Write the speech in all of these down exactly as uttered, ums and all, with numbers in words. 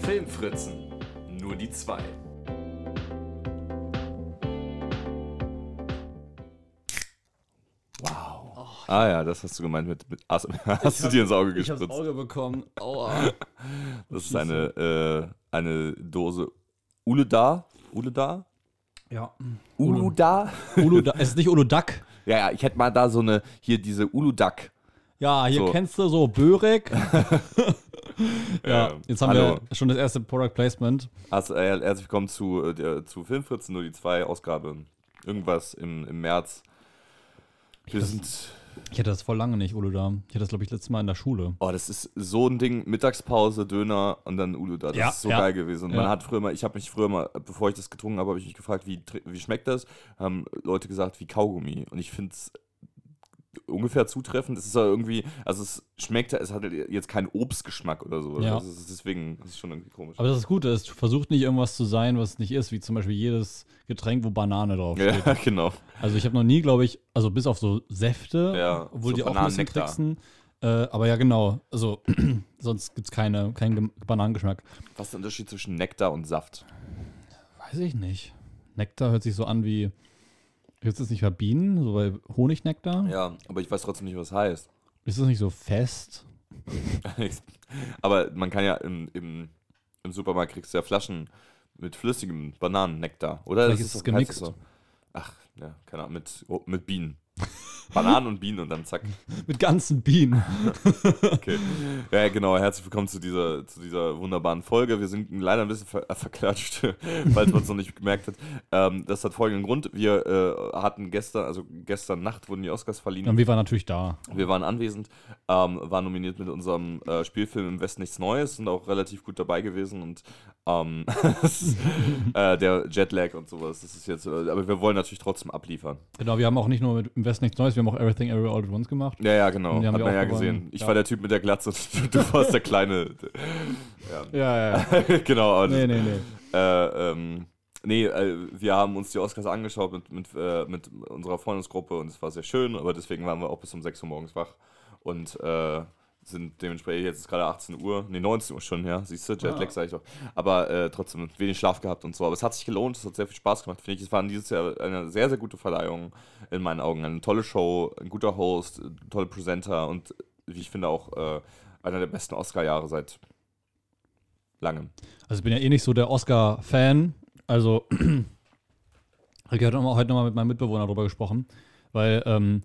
Filmfritzen, nur die zwei. Wow. Oh, ah ja, das hast du gemeint mit, mit As- hast du hab, dir ins Auge ich gespritzt. Ich habe Auge bekommen. Aua. Das ist eine, äh, eine Dose Uludar. Uludar? Ja. Uludar? Uludar. Es ist nicht Uludag. Ja, ja, ich hätte mal da so eine, hier diese Uludag. Ja, hier so. Kennst du so Börek. Ja, jetzt haben Hallo. wir schon das erste Product Placement. Also, äh, herzlich willkommen zu, äh, zu Filmfritzen, nur die zwei Ausgabe. Irgendwas im, im März. Wir das, sind. Ich hatte das voll lange nicht, Uludar. Ich hatte das, glaube ich, letztes Mal in der Schule. Oh, das ist so ein Ding. Mittagspause, Döner und dann Uludar. Das ja, ist so ja. geil gewesen. Und ja. man hat früher mal, ich habe mich früher mal, bevor ich das getrunken habe, habe ich mich gefragt, wie, wie schmeckt das? Haben Leute gesagt, wie Kaugummi. Und ich finde es ungefähr zutreffend. Es ist ja irgendwie, also es schmeckt, es hat jetzt keinen Obstgeschmack oder so. Ja. Also es ist deswegen ist es schon irgendwie komisch. Aber das ist gut, es versucht nicht irgendwas zu sein, was es nicht ist, wie zum Beispiel jedes Getränk, wo Banane draufsteht. Ja, genau. Also ich habe noch nie, glaube ich, also bis auf so Säfte, ja, obwohl so die auch ein bisschen Bananennektar. tricksen. Äh, aber ja, genau. Also sonst gibt es keine, keinen Bananengeschmack. Was ist der Unterschied zwischen Nektar und Saft? Weiß ich nicht. Nektar hört sich so an wie, ist das nicht bei Bienen, so bei Honignektar? Ja, aber ich weiß trotzdem nicht, was das heißt. Ist das nicht so fest? Aber man kann ja im, im, im Supermarkt kriegst du ja Flaschen mit flüssigem Bananennektar, oder? Vielleicht Das ist es doch- gemixt. heißt das so. Ach, ja, keine Ahnung, mit, oh, mit Bienen. Bananen und Bienen und dann zack. Mit ganzen Bienen. Okay. Ja, genau. Herzlich willkommen zu dieser, zu dieser wunderbaren Folge. Wir sind leider ein bisschen ver- äh, verklatscht, falls man es noch nicht gemerkt hat. Ähm, das hat folgenden Grund. Wir äh, hatten gestern, also gestern Nacht wurden die Oscars verliehen. Und wir waren natürlich da. Wir waren anwesend, ähm, waren nominiert mit unserem äh, Spielfilm Im Westen nichts Neues, sind auch relativ gut dabei gewesen und ähm, das ist, äh, der Jetlag und sowas, das ist jetzt, äh, aber wir wollen natürlich trotzdem abliefern. Genau, wir haben auch nicht nur mit Invest nichts Neues, wir haben auch Everything Everywhere All at Once gemacht. Ja, ja, genau, Und die haben hat wir man auch ja gewonnen. gesehen. Ich Ja. war der Typ mit der Glatze und du warst der Kleine. Ja, Ja, ja. genau. Aber Nee, das, nee, nee. Äh, ähm, nee, äh, wir haben uns die Oscars angeschaut mit, mit, äh, mit unserer Freundesgruppe und es war sehr schön, aber deswegen waren wir auch bis um sechs Uhr morgens wach und äh, sind dementsprechend, jetzt ist gerade achtzehn Uhr, nee, neunzehn Uhr schon, ja, siehst du, Jetlag Ja. sag ich doch, aber äh, trotzdem wenig Schlaf gehabt und so, aber es hat sich gelohnt, es hat sehr viel Spaß gemacht, finde ich, es war dieses Jahr eine sehr, sehr gute Verleihung in meinen Augen, eine tolle Show, ein guter Host, tolle Presenter und wie ich finde auch äh, einer der besten Oscar-Jahre seit langem. Also ich bin ja eh nicht so der Oscar-Fan. Also ich hatte heute nochmal mit meinem Mitbewohner darüber gesprochen, weil ähm,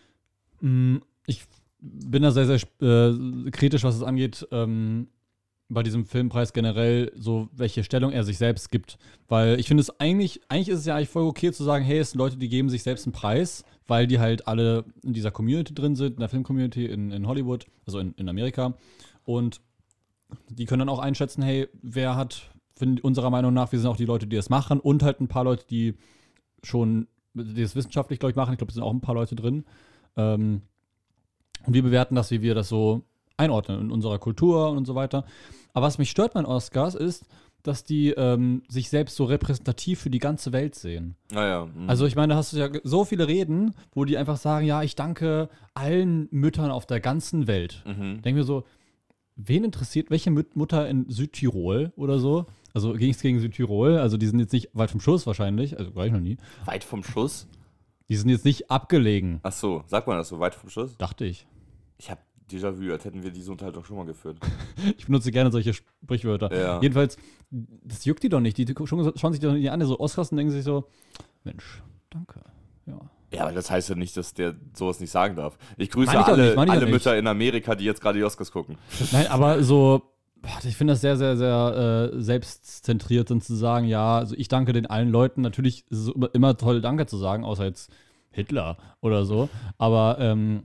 mh, ich bin da sehr, sehr äh, kritisch, was es angeht, ähm, bei diesem Filmpreis generell, so welche Stellung er sich selbst gibt. Weil ich finde es eigentlich, eigentlich ist es ja eigentlich voll okay zu sagen, hey, es sind Leute, die geben sich selbst einen Preis, weil die halt alle in dieser Community drin sind, in der Film-Community in, in Hollywood, also in, in Amerika. Und die können dann auch einschätzen, hey, wer hat, find, unserer Meinung nach, wir sind auch die Leute, die das machen und halt ein paar Leute, die schon, die das wissenschaftlich, glaube ich, machen. Ich glaube, es sind auch ein paar Leute drin. Ähm, und wir bewerten das, wie wir das so einordnen in unserer Kultur und so weiter. Aber was mich stört bei den Oscars ist, dass die ähm, sich selbst so repräsentativ für die ganze Welt sehen. Naja. Mhm. Also ich meine, da hast du ja so viele Reden, wo die einfach sagen, ja, ich danke allen Müttern auf der ganzen Welt. Mhm. Denke mir so, wen interessiert, welche Mut- Mutter in Südtirol oder so? Also ging es gegen Südtirol, also die sind jetzt nicht weit vom Schuss wahrscheinlich, also war ich noch nie. Weit vom Schuss? Die sind jetzt nicht abgelegen, Ach so, sagt man das so, weit vom Schuss? dachte ich. Ich habe Déjà-vu, als hätten wir diese Unterhaltung schon mal geführt. Ich benutze gerne solche Sprichwörter. Ja. Jedenfalls, das juckt die doch nicht. Die schauen schauen sich doch nicht an, so Oscars und denken sich so, Mensch, danke. Ja. Ja, aber das heißt ja nicht, dass der sowas nicht sagen darf. Ich grüße Meine ich doch alle, nicht, meine ich alle doch nicht. Mütter in Amerika, die jetzt gerade die Oscars gucken. Nein, aber so, boah, ich finde das sehr, sehr, sehr äh, selbstzentriert, dann zu sagen, ja, also ich danke den allen Leuten. Natürlich ist es immer, immer toll, Danke zu sagen, außer jetzt Hitler oder so. Aber ähm,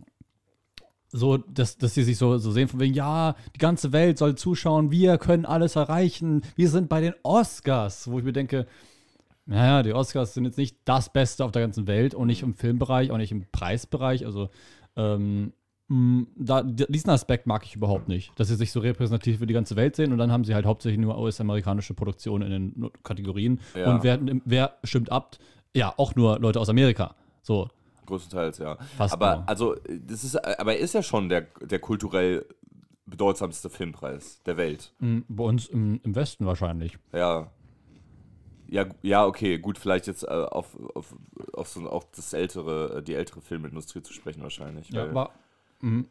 so, dass, dass die sich so, so sehen von wegen, ja, die ganze Welt soll zuschauen, wir können alles erreichen, wir sind bei den Oscars, wo ich mir denke, naja, die Oscars sind jetzt nicht das Beste auf der ganzen Welt und nicht im Filmbereich, auch nicht im Preisbereich, also ähm, mh, da, diesen Aspekt mag ich überhaupt nicht, dass sie sich so repräsentativ für die ganze Welt sehen und dann haben sie halt hauptsächlich nur U S-amerikanische Produktionen in den Kategorien Ja. und wer, wer stimmt ab? Ja, auch nur Leute aus Amerika, so. Größtenteils, ja. Fast aber nur. also, das ist, aber er ist ja schon der, der kulturell bedeutsamste Filmpreis der Welt. Bei uns im, im Westen wahrscheinlich. Ja. Ja, ja, okay, gut, vielleicht jetzt äh, auf, auf, auf so auf das ältere, die ältere Filmindustrie zu sprechen wahrscheinlich. Ja, weil, aber, mh,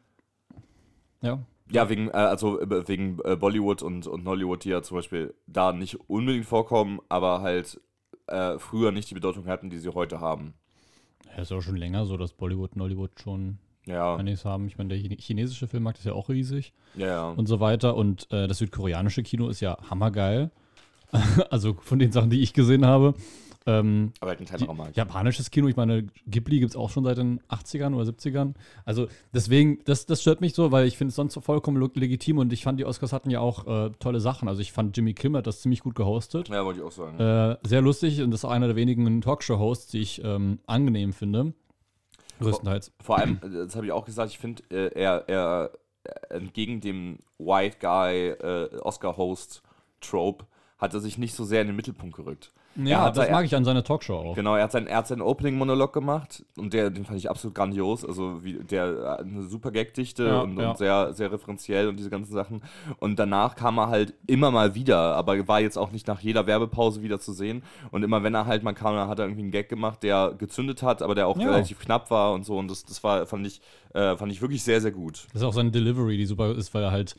ja. ja, wegen, äh, also äh, wegen äh, Bollywood und, und Nollywood, die ja zum Beispiel da nicht unbedingt vorkommen, aber halt äh, früher nicht die Bedeutung hatten, die sie heute haben. Ja, ist auch schon länger so, dass Bollywood, Nollywood schon Ja. einiges haben. Ich meine, der Chine- chinesische Filmmarkt ist ja auch riesig Ja, ja. und so weiter. Und äh, das südkoreanische Kino ist ja hammergeil. Also von den Sachen, die ich gesehen habe. Ähm, Aber halt ein kleinerer Markt. Japanisches Kino, ich meine, Ghibli gibt es auch schon seit den achtzigern oder siebzigern. Also deswegen, das, das stört mich so, weil ich finde es sonst so vollkommen lo- legitim und ich fand, die Oscars hatten ja auch äh, tolle Sachen. Also ich fand, Jimmy Kimmel hat das ziemlich gut gehostet. Ja, wollte ich auch sagen. Äh, sehr lustig und das ist auch einer der wenigen Talkshow-Hosts, die ich ähm, angenehm finde. Größtenteils. Vor allem, äh, das habe ich auch gesagt, ich finde, äh, er, er äh, entgegen dem White Guy äh, Oscar-Host-Trope hat er sich nicht so sehr in den Mittelpunkt gerückt. Ja, hat das er- mag ich an seiner Talkshow auch. Genau, er hat seinen, er hat seinen Opening-Monolog gemacht und der, den fand ich absolut grandios. Also wie, der hat eine super Gagdichte Ja, und, ja. und sehr, sehr referenziell und diese ganzen Sachen. Und danach kam er halt immer mal wieder, aber war jetzt auch nicht nach jeder Werbepause wieder zu sehen. Und immer wenn er halt mal kam, dann hat er irgendwie einen Gag gemacht, der gezündet hat, aber der auch Ja. relativ knapp war und so. Und das, das war, fand ich, äh, fand ich wirklich sehr, sehr gut. Das ist auch seine Delivery, die super ist, weil er halt.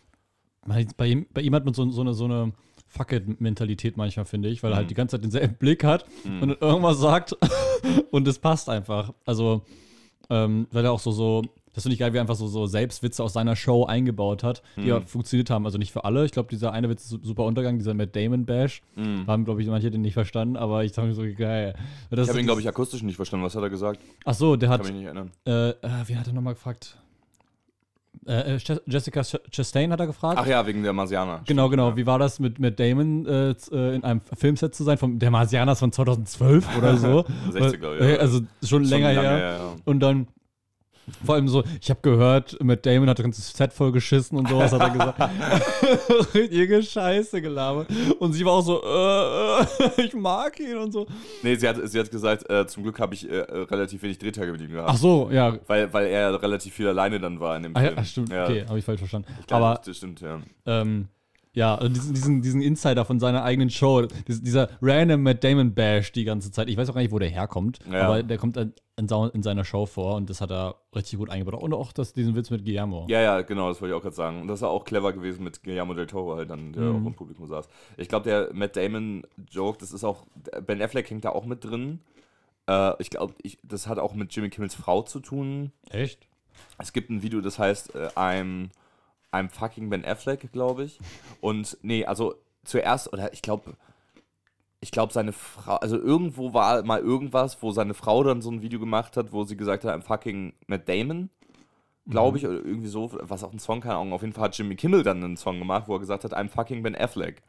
Bei ihm, bei ihm hat man so, so eine, so eine Fuck-it-Mentalität manchmal, finde ich, weil er halt die ganze Zeit denselben Blick hat und dann irgendwas sagt und es passt einfach. Also, ähm, weil er auch so, so, das finde ich geil, wie er einfach so, so Selbstwitze aus seiner Show eingebaut hat, die ja funktioniert haben. Also nicht für alle. Ich glaube, dieser eine Witz ist super Untergang, dieser Matt Damon-Bash. Haben, glaube ich, manche den nicht verstanden, aber ich dachte mir so, geil. Das Ich habe ihn, ist- glaube ich, akustisch nicht verstanden. Was hat er gesagt? Ach so, der Kann hat, mich nicht erinnern. äh, äh, wie hat er nochmal gefragt? Äh, äh, Je- Jessica Ch- Chastain hat er gefragt. Ach ja, wegen der Marsianer. Genau, Stimmt, genau. ja. Wie war das mit, mit Damon äh, z- äh, in einem Filmset zu sein? Vom, der Marsianer ist von zweitausendzwölf oder so. sechzig, glaube ich, Äh, ja. Also schon, Schon länger lange, her. ja, ja. Und dann vor allem so, ich habe gehört, mit Damon hat das ganze Set voll geschissen und sowas, hat er gesagt. Richtige Scheiße gelabert. Und sie war auch so, äh, äh, ich mag ihn und so. Nee, sie hat, sie hat gesagt, äh, zum Glück habe ich äh, relativ wenig Drehtage mit ihm gehabt. Ach so, ja. Weil, weil er relativ viel alleine dann war in dem Ah, Film. ja stimmt, Ja, okay, habe ich falsch verstanden. ich glaub, Aber das stimmt, ja. Ähm, ja, also diesen, diesen, diesen Insider von seiner eigenen Show, dies- dieser random Matt Damon Bash die ganze Zeit. Ich weiß auch gar nicht, wo der herkommt, Ja. aber der kommt in, in, sau- in seiner Show vor und das hat er richtig gut eingebaut. Und auch das, diesen Witz mit Guillermo. Ja, ja, genau, das wollte ich auch gerade sagen. Und das war auch clever gewesen mit Guillermo del Toro halt dann, der Mhm. auch im Publikum saß. Ich glaube, der Matt Damon-Joke, das ist auch, Ben Affleck hängt da auch mit drin. Äh, ich glaube, ich, das hat auch mit Jimmy Kimmels Frau zu tun. Echt? Es gibt ein Video, das heißt äh, I'm, I'm fucking Ben Affleck, glaube ich. Und nee, also zuerst, oder ich glaube, ich glaube seine Frau, also irgendwo war mal irgendwas, wo seine Frau dann so ein Video gemacht hat, wo sie gesagt hat, I'm fucking Matt Damon, glaube ich, oder irgendwie so, was auch ein Song, keine Ahnung. Auf jeden Fall hat Jimmy Kimmel dann einen Song gemacht, wo er gesagt hat, I'm fucking Ben Affleck.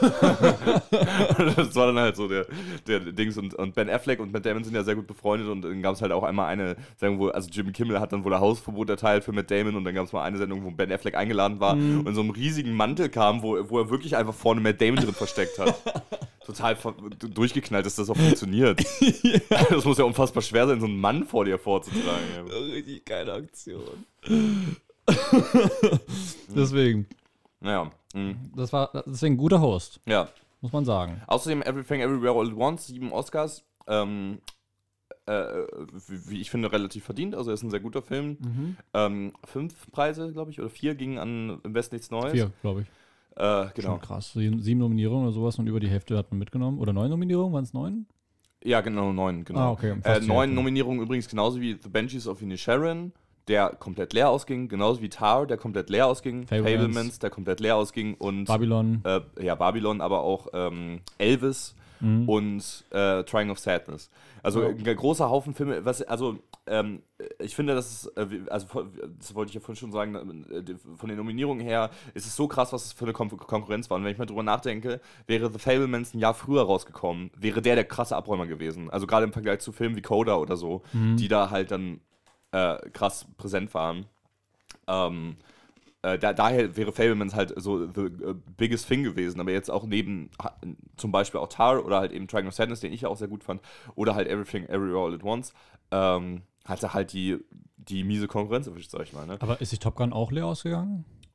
Das war dann halt so der, der Dings. Und, und Ben Affleck und Matt Damon sind ja sehr gut befreundet und dann gab es halt auch einmal eine Sendung, wo, also Jimmy Kimmel hat dann wohl ein Hausverbot erteilt für Matt Damon und dann gab es mal eine Sendung, wo Ben Affleck eingeladen war und in so einem riesigen Mantel kam, wo, wo er wirklich einfach vorne Matt Damon drin versteckt hat. Total ver- durchgeknallt, dass das auch funktioniert. Das muss ja unfassbar schwer sein, so einen Mann vor dir vorzutragen. Richtig geile Aktion. Deswegen, Naja. mhm. das war deswegen ein guter Host, Ja. muss man sagen. Außerdem Everything Everywhere All at Once, sieben Oscars. Ähm, äh, wie, wie ich finde, relativ verdient. Also er ist ein sehr guter Film. Ähm, fünf Preise, glaube ich, oder vier gingen an Im Westen nichts Neues. Vier, glaube ich. Äh, genau. Schon krass. Sieben, sieben Nominierungen oder sowas und über die Hälfte hat man mitgenommen. Oder neun Nominierungen, waren es neun? Ja, genau, neun. Genau. Ah, okay, Äh, fast die neun Hälfte. Nominierungen übrigens genauso wie The Banshees of Inisherin, der komplett leer ausging. Genauso wie Tar, der komplett leer ausging. Fablemans. Fablemans, der komplett leer ausging. Und Babylon. äh, ja, Babylon, aber auch ähm, Elvis Mhm. und äh, Trying of Sadness. Also Ja. ein großer Haufen Filme, was, also ähm, ich finde, das ist, äh, wie- also das wollte ich ja vorhin schon sagen, äh, von den Nominierungen her ist es so krass, was es für eine Kon Konkurrenz war. Und wenn ich mal drüber nachdenke, wäre The Fablemans ein Jahr früher rausgekommen, wäre der der krasse Abräumer gewesen. Also gerade im Vergleich zu Filmen wie Coda oder so, die da halt dann äh, krass präsent waren. Ähm, Äh, da, daher wäre Fablemans halt so the uh, biggest thing gewesen, aber jetzt auch neben ha, zum Beispiel auch Tar oder halt eben Triangle of Sadness, den ich ja auch sehr gut fand, oder halt Everything Everywhere All at Once, ähm, hatte halt die, die miese Konkurrenz erwischt, sag ich mal. Ne? Aber ist sich Top Gun auch leer ausgegangen?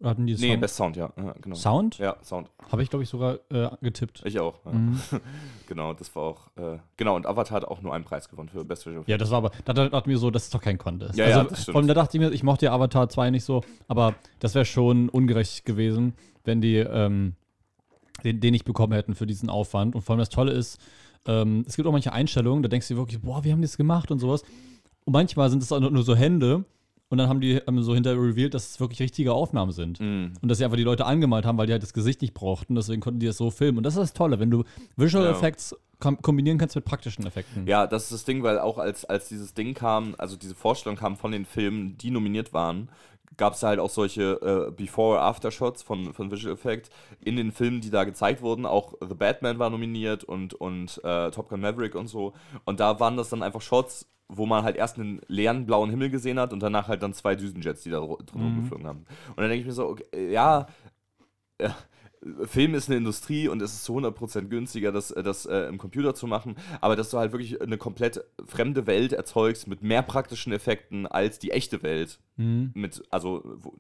Oder hatten die Nee, Sound? Best Sound, ja. ja genau. Sound? Ja, Sound. Habe ich, glaube ich, sogar äh, getippt. Ich auch. Ja. Mhm. Genau, das war auch. Äh, genau, und Avatar hat auch nur einen Preis gewonnen für Best Visual Effects. Ja, das war aber, da dachte ich mir so, das ist doch kein Contest. Ja, also, ja, das stimmt. Vor allem, da dachte ich mir, ich mochte ja Avatar zwei nicht so, aber das wäre schon ungerecht gewesen, wenn die ähm, den, den nicht bekommen hätten für diesen Aufwand. Und vor allem das Tolle ist, ähm, es gibt auch manche Einstellungen, da denkst du dir wirklich, boah, wie haben die das gemacht und sowas. Und manchmal sind es auch nur so Hände und dann haben die ähm, so hinterher revealed, dass es wirklich richtige Aufnahmen sind. Mm. Und dass sie einfach die Leute angemalt haben, weil die halt das Gesicht nicht brauchten. Deswegen konnten die das so filmen. Und das ist das Tolle, wenn du Visual Ja. Effects kom- kombinieren kannst mit praktischen Effekten. Ja, das ist das Ding, weil auch als, als dieses Ding kam, also diese Vorstellung kam von den Filmen, die nominiert waren, gab es halt auch solche äh, Before-After-Shots von, von Visual Effects in den Filmen, die da gezeigt wurden. Auch The Batman war nominiert und, und äh, Top Gun Maverick und so. Und da waren das dann einfach Shots, wo man halt erst einen leeren blauen Himmel gesehen hat und danach halt dann zwei Düsenjets, die da drin Mhm. rumgeflogen haben. Und dann denke ich mir so, okay, ja, äh, Film ist eine Industrie und es ist zu hundert Prozent günstiger, das, das äh, im Computer zu machen, aber dass du halt wirklich eine komplett fremde Welt erzeugst mit mehr praktischen Effekten als die echte Welt. Mhm. Mit, also, wo,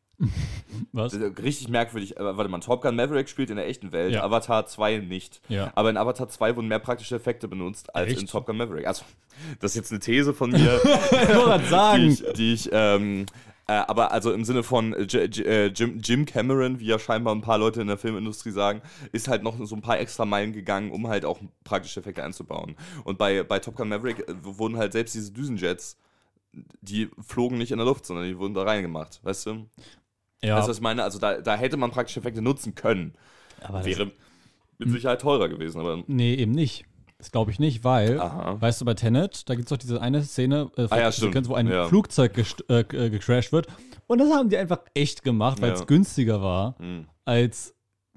Was? das ist richtig merkwürdig. Aber warte mal, Top Gun Maverick spielt in der echten Welt, Ja. Avatar zwei nicht. Ja. Aber in Avatar zwei wurden mehr praktische Effekte benutzt als Echt? in Top Gun Maverick. Also, das ist jetzt eine These von mir, Ich wollte gerade die sagen. ich, die ich ähm, äh, aber also im Sinne von äh, J- J- äh, Jim, Jim Cameron, wie ja scheinbar ein paar Leute in der Filmindustrie sagen, ist halt noch so ein paar extra Meilen gegangen, um halt auch praktische Effekte einzubauen. Und bei, bei Top Gun Maverick äh, wurden halt selbst diese Düsenjets, die flogen nicht in der Luft, sondern die wurden da reingemacht, weißt du? Ja, Weißt du, was ich meine? Also da, da hätte man praktische Effekte nutzen können. aber das, Wäre mit Sicherheit teurer gewesen, aber nee, eben nicht. Das glaube ich nicht, weil, aha. weißt du, bei Tenet, da gibt es doch diese eine Szene, äh, Ah ja, stimmt. Sequenz, wo ein Ja. Flugzeug gest- äh, äh, gecrashed wird. Und das haben die einfach echt gemacht, weil es Ja. günstiger war, Hm. als,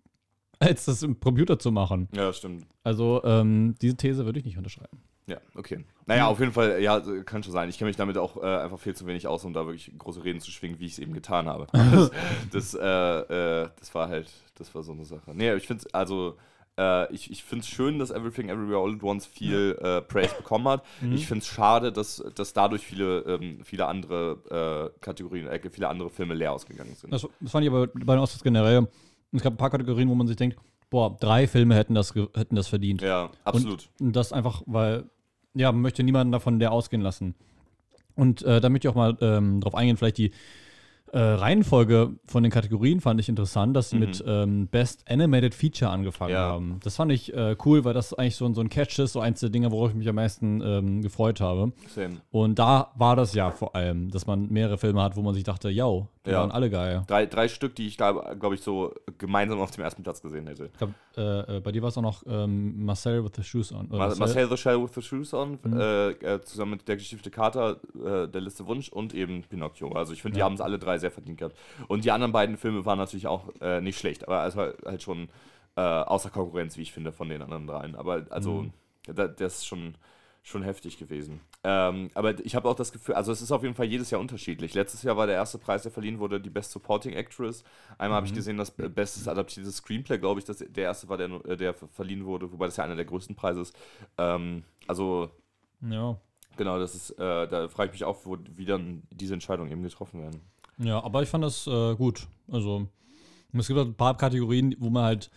als das im Computer zu machen. Ja, stimmt. Also, ähm, diese These würde ich nicht unterschreiben. Ja, okay. Naja, auf jeden Fall, ja, kann schon sein. Ich kenne mich damit auch äh, einfach viel zu wenig aus, um da wirklich große Reden zu schwingen, wie ich es eben getan habe. Das, das, äh, äh, das war halt, das war so eine Sache. Nee, ich finde es, also, äh, ich, ich finde es schön, dass Everything Everywhere All at Once viel äh, Praise bekommen hat. Mhm. Ich finde es schade, dass, dass dadurch viele, ähm, viele andere äh, Kategorien, äh, viele andere Filme leer ausgegangen sind. Das, das fand ich aber bei den Oscars generell. Es gab ein paar Kategorien, wo man sich denkt, boah, drei Filme hätten das, ge- hätten das verdient. Ja, absolut. Und das einfach, weil, ja, man möchte niemanden davon der ausgehen lassen. Und äh, da möchte ich auch mal ähm, drauf eingehen, vielleicht die äh, Reihenfolge von den Kategorien fand ich interessant, dass sie Mhm. mit ähm, Best Animated Feature angefangen Ja. haben. Das fand ich äh, cool, weil das eigentlich so, ein- so ein Catch ist, so eins der Dinge, worauf ich mich am meisten ähm, gefreut habe. Same. Und da war das ja vor allem, dass man mehrere Filme hat, wo man sich dachte, yo, die Ja. waren alle geil. Drei, drei Stück, die ich, glaube glaub ich, so gemeinsam auf dem ersten Platz gesehen hätte. Ich glaub, äh, äh, bei dir war es auch noch ähm, Marcel with the Shoes on. Oder Mar Marcel the Shell with the Shoes on, Mhm. äh, äh, zusammen mit der Geschichte Kater, äh, der Liste Wunsch und eben Pinocchio. Also ich finde, die Ja. haben es alle drei sehr verdient gehabt. Und die anderen beiden Filme waren natürlich auch äh, nicht schlecht, aber es war halt schon äh, außer Konkurrenz, wie ich finde, von den anderen dreien. Aber also, Mhm. da, das ist schon, schon heftig gewesen. Ähm, aber ich habe auch das Gefühl, also es ist auf jeden Fall jedes Jahr unterschiedlich. Letztes Jahr war der erste Preis, der verliehen wurde, die Best Supporting Actress. Einmal habe ich Mhm. gesehen, das äh, bestes adaptiertes Screenplay, glaube ich, dass der erste war, der, nur- äh, der verliehen wurde, wobei das ja einer der größten Preise ist. Ähm, also Ja. genau, das ist, äh, da frage ich mich auch, wo, wie dann diese Entscheidungen eben getroffen werden. Ja, aber ich fand das äh, gut. Also, es gibt halt ein paar Kategorien, wo man halt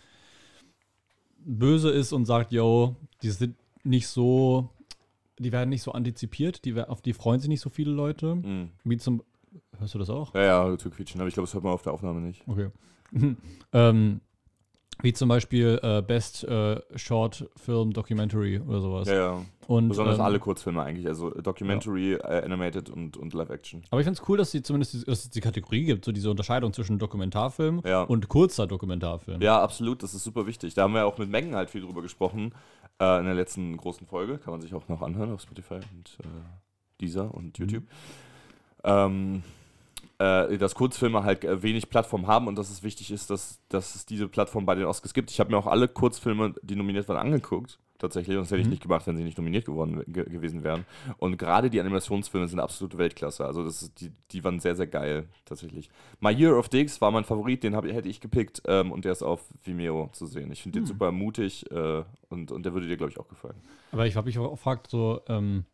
böse ist und sagt, yo, die sind nicht so, die werden nicht so antizipiert, die, wer- auf die freuen sich nicht so viele Leute. Mhm. Wie zum, hörst du das auch? Ja, ja, zu quietschen, aber ich glaube, das hört man auf der Aufnahme nicht. Okay. ähm, wie zum Beispiel äh, Best äh, Short Film Documentary oder sowas. Ja, ja. Und, Besonders ähm, alle Kurzfilme eigentlich, also Documentary, äh, Animated und, und Live-Action. Aber ich finde es cool, dass, die zumindest die, dass es die Kategorie gibt, so diese Unterscheidung zwischen Dokumentarfilm Ja. und kurzer Dokumentarfilm. Ja, absolut, das ist super wichtig. Da haben wir auch mit Megan halt viel drüber gesprochen, äh, in der letzten großen Folge. Kann man sich auch noch anhören auf Spotify und äh, Deezer und YouTube. Ähm, äh, dass Kurzfilme halt äh, wenig Plattform haben und dass es wichtig ist, dass, dass es diese Plattform bei den Oscars gibt. Ich habe mir auch alle Kurzfilme, die nominiert waren, angeguckt. Tatsächlich, und das hätte ich Mhm. nicht gemacht, wenn sie nicht nominiert geworden ge gewesen wären. Und gerade die Animationsfilme sind absolute Weltklasse. Also das ist, die, die waren sehr, sehr geil, tatsächlich. My Year of Dicks war mein Favorit, den hab, hätte ich gepickt ähm, und der ist auf Vimeo zu sehen. Ich finde den Mhm. super mutig äh, und, und der würde dir, glaube ich, auch gefallen. Aber ich habe mich auch gefragt, so ähm,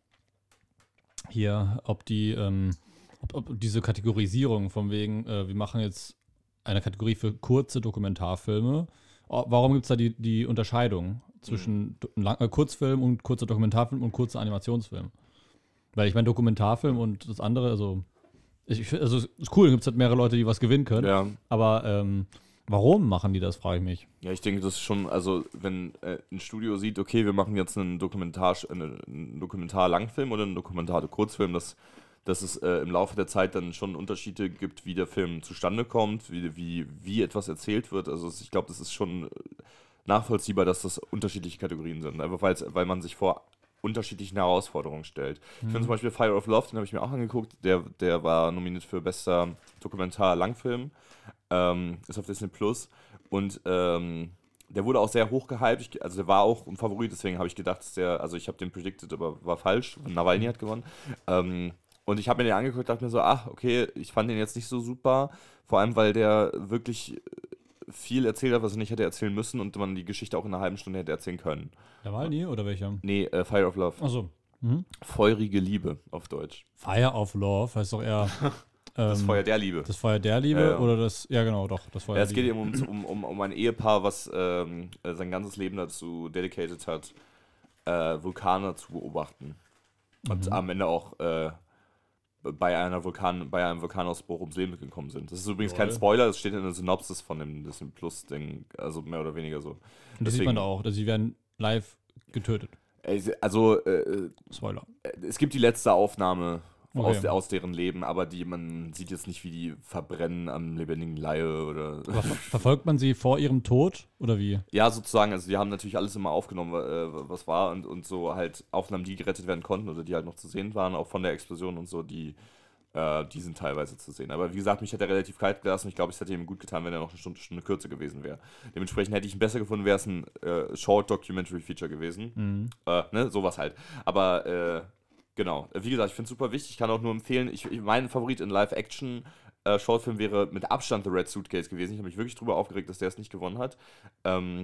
hier, ob die, ähm, ob, ob diese Kategorisierung von wegen, äh, wir machen jetzt eine Kategorie für kurze Dokumentarfilme. Oh, warum gibt es da die, die Unterscheidung zwischen mhm. lang, äh, Kurzfilm und kurzer Dokumentarfilm und kurzer Animationsfilm? Weil ich meine, Dokumentarfilm und das andere, also, ich, also es ist cool, gibt es halt mehrere Leute, die was gewinnen können. Ja. Aber ähm, warum machen die das, frage ich mich. Ja, ich denke, das ist schon, also wenn äh, ein Studio sieht, okay, wir machen jetzt einen Dokumentar, einen Dokumentar-Langfilm oder einen Dokumentar-Kurzfilm, dass, dass es äh, im Laufe der Zeit dann schon Unterschiede gibt, wie der Film zustande kommt, wie, wie, wie etwas erzählt wird. Also ich glaube, das ist schon nachvollziehbar, dass das unterschiedliche Kategorien sind. Einfach weil man sich vor unterschiedlichen Herausforderungen stellt. Mhm. Ich finde zum Beispiel Fire of Love, den habe ich mir auch angeguckt, der, der war nominiert für bester Dokumentar-Langfilm. Ähm, ist auf Disney Plus und ähm, der wurde auch sehr hoch gehypt. Ich, also der war auch ein Favorit, deswegen habe ich gedacht, dass der, also ich habe den predicted, aber war falsch. Nawalny hat gewonnen. Ähm, und ich habe mir den angeguckt, dachte mir so, ach, okay, ich fand den jetzt nicht so super, vor allem, weil der wirklich viel erzählt hat, was er nicht hätte erzählen müssen und man die Geschichte auch in einer halben Stunde hätte erzählen können. Nawalny oder welcher? Nee, äh, Fire of Love. Achso. Mhm. Feurige Liebe auf Deutsch. Fire of Love heißt doch eher... Das ähm, Feuer der Liebe. Das Feuer der Liebe ja, ja. oder das, ja genau, doch, das Feuer ja, der es geht Liebe. eben um, um, um, um ein Ehepaar, was ähm, sein ganzes Leben dazu dedicated hat, äh, Vulkane zu beobachten. Und mhm. am Ende auch äh, bei, einer Vulkan, bei einem Vulkanausbruch ums Leben gekommen sind. Das ist übrigens Toll. kein Spoiler, das steht in der Synopsis von dem Disney Plus-Ding, also mehr oder weniger so. Und das Deswegen, sieht man da auch, dass sie werden live getötet. Also, äh, Spoiler. Es gibt die letzte Aufnahme Okay. Aus, aus deren Leben, aber die man sieht jetzt nicht, wie die verbrennen am lebendigen Laie oder. Aber ver- verfolgt man sie vor ihrem Tod oder wie? Ja, sozusagen. Also die haben natürlich alles immer aufgenommen, äh, was war und, und so halt Aufnahmen, die gerettet werden konnten oder die halt noch zu sehen waren, auch von der Explosion und so, die, äh, die sind teilweise zu sehen. Aber wie gesagt, mich hat er relativ kalt gelassen. Ich glaube, es hätte ihm gut getan, wenn er noch eine Stunde, Stunde kürzer gewesen wäre. Dementsprechend hätte ich ihn besser gefunden, wäre es ein äh, Short Documentary Feature gewesen. Mhm. Äh, ne, sowas halt. Aber äh, Genau, wie gesagt, ich finde es super wichtig, ich kann auch nur empfehlen, ich, ich, mein Favorit in Live-Action-Shortfilm äh, wäre mit Abstand The Red Suitcase gewesen. Ich habe mich wirklich drüber aufgeregt, dass der es nicht gewonnen hat. Ähm,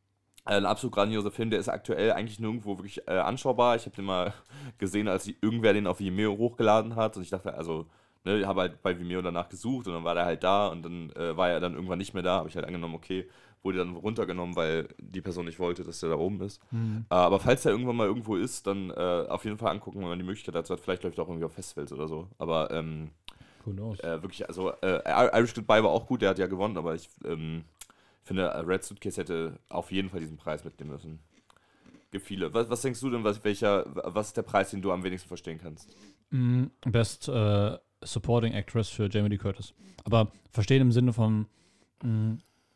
ein absolut grandioser Film, der ist aktuell eigentlich nirgendwo wirklich äh, anschaubar. Ich habe den mal gesehen, als irgendwer den auf Vimeo hochgeladen hat und ich dachte, also, ne, ich habe halt bei Vimeo danach gesucht und dann war der halt da und dann äh, war er dann irgendwann nicht mehr da, habe ich halt angenommen, okay, wurde dann runtergenommen, weil die Person nicht wollte, dass der da oben ist. Mhm. Äh, aber falls der irgendwann mal irgendwo ist, dann äh, auf jeden Fall angucken, wenn man die Möglichkeit dazu hat. Vielleicht läuft er auch irgendwie auf Festivals oder so. Aber ähm, äh, wirklich, also äh, Irish Goodbye war auch gut, der hat ja gewonnen, aber ich ähm, finde, Red Suitcase hätte auf jeden Fall diesen Preis mitnehmen müssen. Gibt viele. Was, was denkst du denn, was, welcher, was ist der Preis, den du am wenigsten verstehen kannst? Mm, Best äh, Supporting Actress für Jamie Lee Curtis. Aber verstehen im Sinne von mh,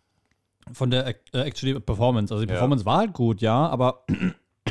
von der äh, actually Performance. Also die Ja. Performance war halt gut, ja, aber wir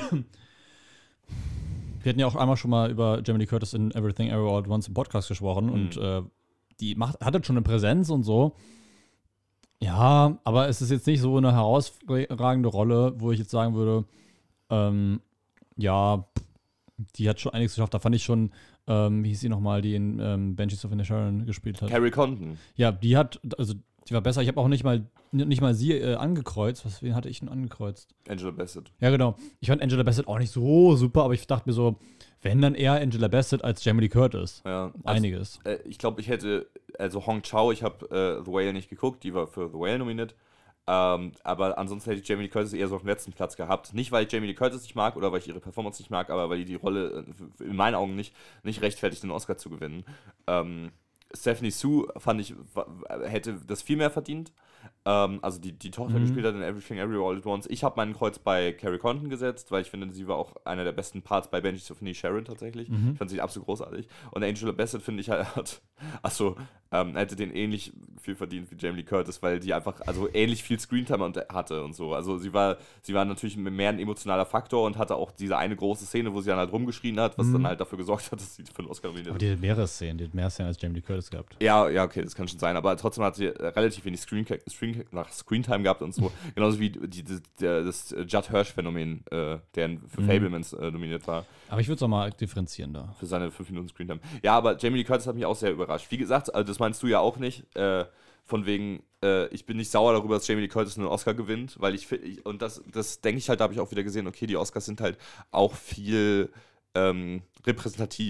hatten ja auch einmal schon mal über Jamie Lee Curtis in Everything Everywhere All at Once im Podcast gesprochen mhm. und äh, die macht, hat halt schon eine Präsenz und so. Ja, aber es ist jetzt nicht so eine herausragende Rolle, wo ich jetzt sagen würde, ähm, ja, die hat schon einiges geschafft. Da fand ich schon, ähm, wie hieß sie nochmal, die in ähm, Banshees of Inisherin gespielt hat. Carrie Condon. Ja, die hat, also die war besser. Ich habe auch nicht mal, nicht mal sie äh, angekreuzt. Was, wen hatte ich denn angekreuzt? Angela Bassett. Ja, genau. Ich fand Angela Bassett auch nicht so super, aber ich dachte mir so, wenn dann eher Angela Bassett als Jamie Lee Curtis. Ja, also, Einiges. Äh, ich glaube, ich hätte, also Hong Chau, ich habe äh, The Whale nicht geguckt, die war für The Whale nominiert. Ähm, aber ansonsten hätte ich Jamie Lee Curtis eher so auf dem letzten Platz gehabt. Nicht, weil ich Jamie Lee Curtis nicht mag oder weil ich ihre Performance nicht mag, aber weil die die Rolle äh, in meinen Augen nicht, nicht rechtfertigt, den Oscar zu gewinnen. Ähm, Stephanie Sue fand ich, hätte das viel mehr verdient. Ähm, also die, die Tochter Mhm. gespielt hat in Everything Everywhere All at Once. Ich habe meinen Kreuz bei Carrie Condon gesetzt, weil ich finde, sie war auch einer der besten Parts bei Banshees of Inisherin tatsächlich. Mhm. Ich fand sie absolut großartig. Und Angela Bassett, finde ich, halt, hat, achso, ähm, hätte den ähnlich viel verdient wie Jamie Lee Curtis, weil die einfach, also ähnlich viel Screentime hatte und so. Also sie war, sie war natürlich mehr ein emotionaler Faktor und hatte auch diese eine große Szene, wo sie dann halt rumgeschrien hat, was mhm. dann halt dafür gesorgt hat, dass sie für den Oscar nominiert Aber die hat mehrere Szenen, die hat mehr Szenen als Jamie Lee Curtis gehabt. Ja, ja, okay, das kann schon sein, aber trotzdem hat sie relativ wenig Screen, Screen, nach Screentime gehabt und so. Genauso wie die, die, der, das Judd Hirsch-Phänomen, äh, der für Mhm. Fabelmans äh, nominiert war. Aber ich würde es auch mal differenzieren da. Für seine fünf Minuten Screentime. Ja, aber Jamie Lee Curtis hat mich auch sehr überrascht. Wie gesagt, also das meinst du ja auch nicht, äh, von wegen, äh, ich bin nicht sauer darüber, dass Jamie Lee Curtis einen Oscar gewinnt, weil ich finde, und das, das denke ich halt, da habe ich auch wieder gesehen, okay, die Oscars sind halt auch viel ähm, repräsentativ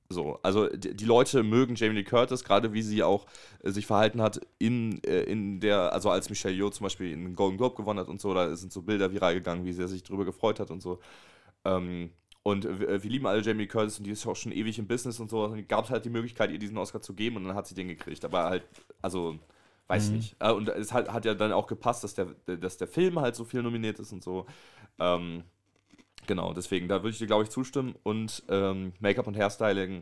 So, also die, die Leute mögen Jamie Lee Curtis, gerade wie sie auch äh, sich verhalten hat in, äh, in der, also als Michelle Yeoh zum Beispiel einen Golden Globe gewonnen hat und so, da sind so Bilder viral gegangen, wie sie sich drüber gefreut hat und so. Ähm, und wir, wir lieben alle Jamie Lee Curtis und die ist auch schon ewig im Business und so. Und gab es halt die Möglichkeit, ihr diesen Oscar zu geben und dann hat sie den gekriegt. Aber halt, also, weiß mhm. nicht. Äh, und es hat, hat ja dann auch gepasst, dass der, dass der Film halt so viel nominiert ist und so. Ähm, Genau, deswegen, da würde ich dir, glaube ich, zustimmen. Und ähm, Make-up und Hairstyling,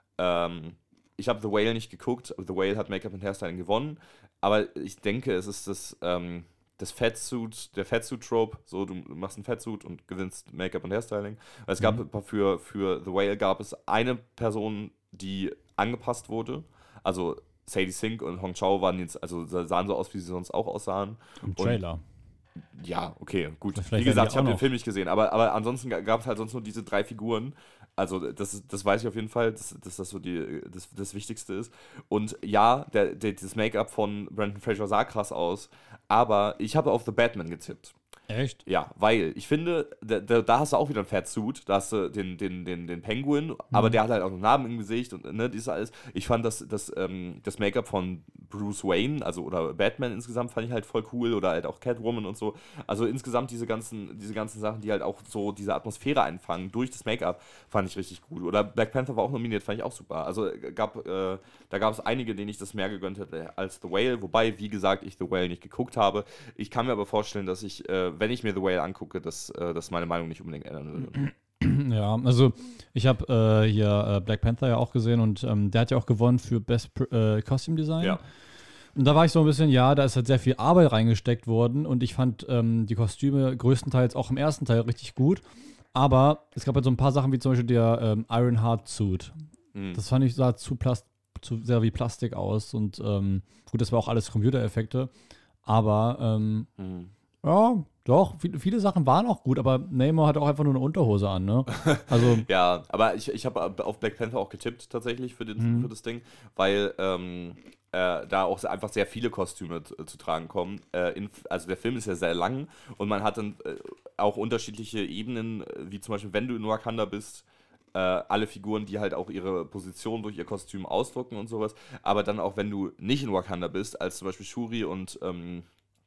ähm, ich habe The Whale nicht geguckt, The Whale hat Make-up und Hairstyling gewonnen, aber ich denke, es ist das, ähm, das Fatsuit, der Fatsuit-Trope, so, du machst einen Fatsuit und gewinnst Make-up und Hairstyling. Weil es gab mhm. für, für The Whale gab es eine Person, die angepasst wurde, also Sadie Sink und Hong Chau waren jetzt, also sahen so aus, wie sie sonst auch aussahen. Im Trailer. Und ja, okay, gut. Wie gesagt, ich habe den Film nicht gesehen, aber, aber ansonsten gab es halt sonst nur diese drei Figuren. Also das, das weiß ich auf jeden Fall, dass, dass das so die, das, das Wichtigste ist. Und ja, der, der, das Make-up von Brendan Fraser sah krass aus, aber ich habe auf The Batman getippt. Echt? Ja, weil ich finde, da, da, da hast du auch wieder einen Fatsuit, da hast du den, den, den, den Penguin, mhm. aber der hat halt auch einen Narben im Gesicht und ne, dieses alles. Ich fand das, das, ähm, das Make-up von Bruce Wayne, also oder Batman insgesamt, fand ich halt voll cool oder halt auch Catwoman und so. Also insgesamt diese ganzen, diese ganzen Sachen, die halt auch so diese Atmosphäre einfangen durch das Make-up, fand ich richtig gut. Oder Black Panther war auch nominiert, fand ich auch super. Also gab, äh, da gab es einige, denen ich das mehr gegönnt hätte als The Whale, wobei, wie gesagt, ich The Whale nicht geguckt habe. Ich kann mir aber vorstellen, dass ich, äh, wenn ich mir The Whale angucke, dass, äh, dass meine Meinung nicht unbedingt ändern würde. Ja, also ich habe äh, hier äh, Black Panther ja auch gesehen und ähm, der hat ja auch gewonnen für Best äh, Costume Design. Ja. Und da war ich so ein bisschen, ja, da ist halt sehr viel Arbeit reingesteckt worden und ich fand ähm, die Kostüme größtenteils auch im ersten Teil richtig gut. Aber es gab halt so ein paar Sachen wie zum Beispiel der ähm, Ironheart Suit. Mhm. Das fand ich, sah zu, Plast zu sehr wie Plastik aus und ähm, gut, das war auch alles Computereffekte. Aber ähm, mhm. ja, doch, viele, viele Sachen waren auch gut, aber Namor hat auch einfach nur eine Unterhose an, ne? Also ja, aber ich, ich habe auf Black Panther auch getippt tatsächlich für, den, mhm. für das Ding, weil ähm, äh, da auch einfach sehr viele Kostüme zu, zu tragen kommen. Äh, in, also der Film ist ja sehr lang und man hat dann äh, auch unterschiedliche Ebenen, wie zum Beispiel, wenn du in Wakanda bist, äh, alle Figuren, die halt auch ihre Position durch ihr Kostüm ausdrücken und sowas, aber dann auch, wenn du nicht in Wakanda bist, als zum Beispiel Shuri und ähm,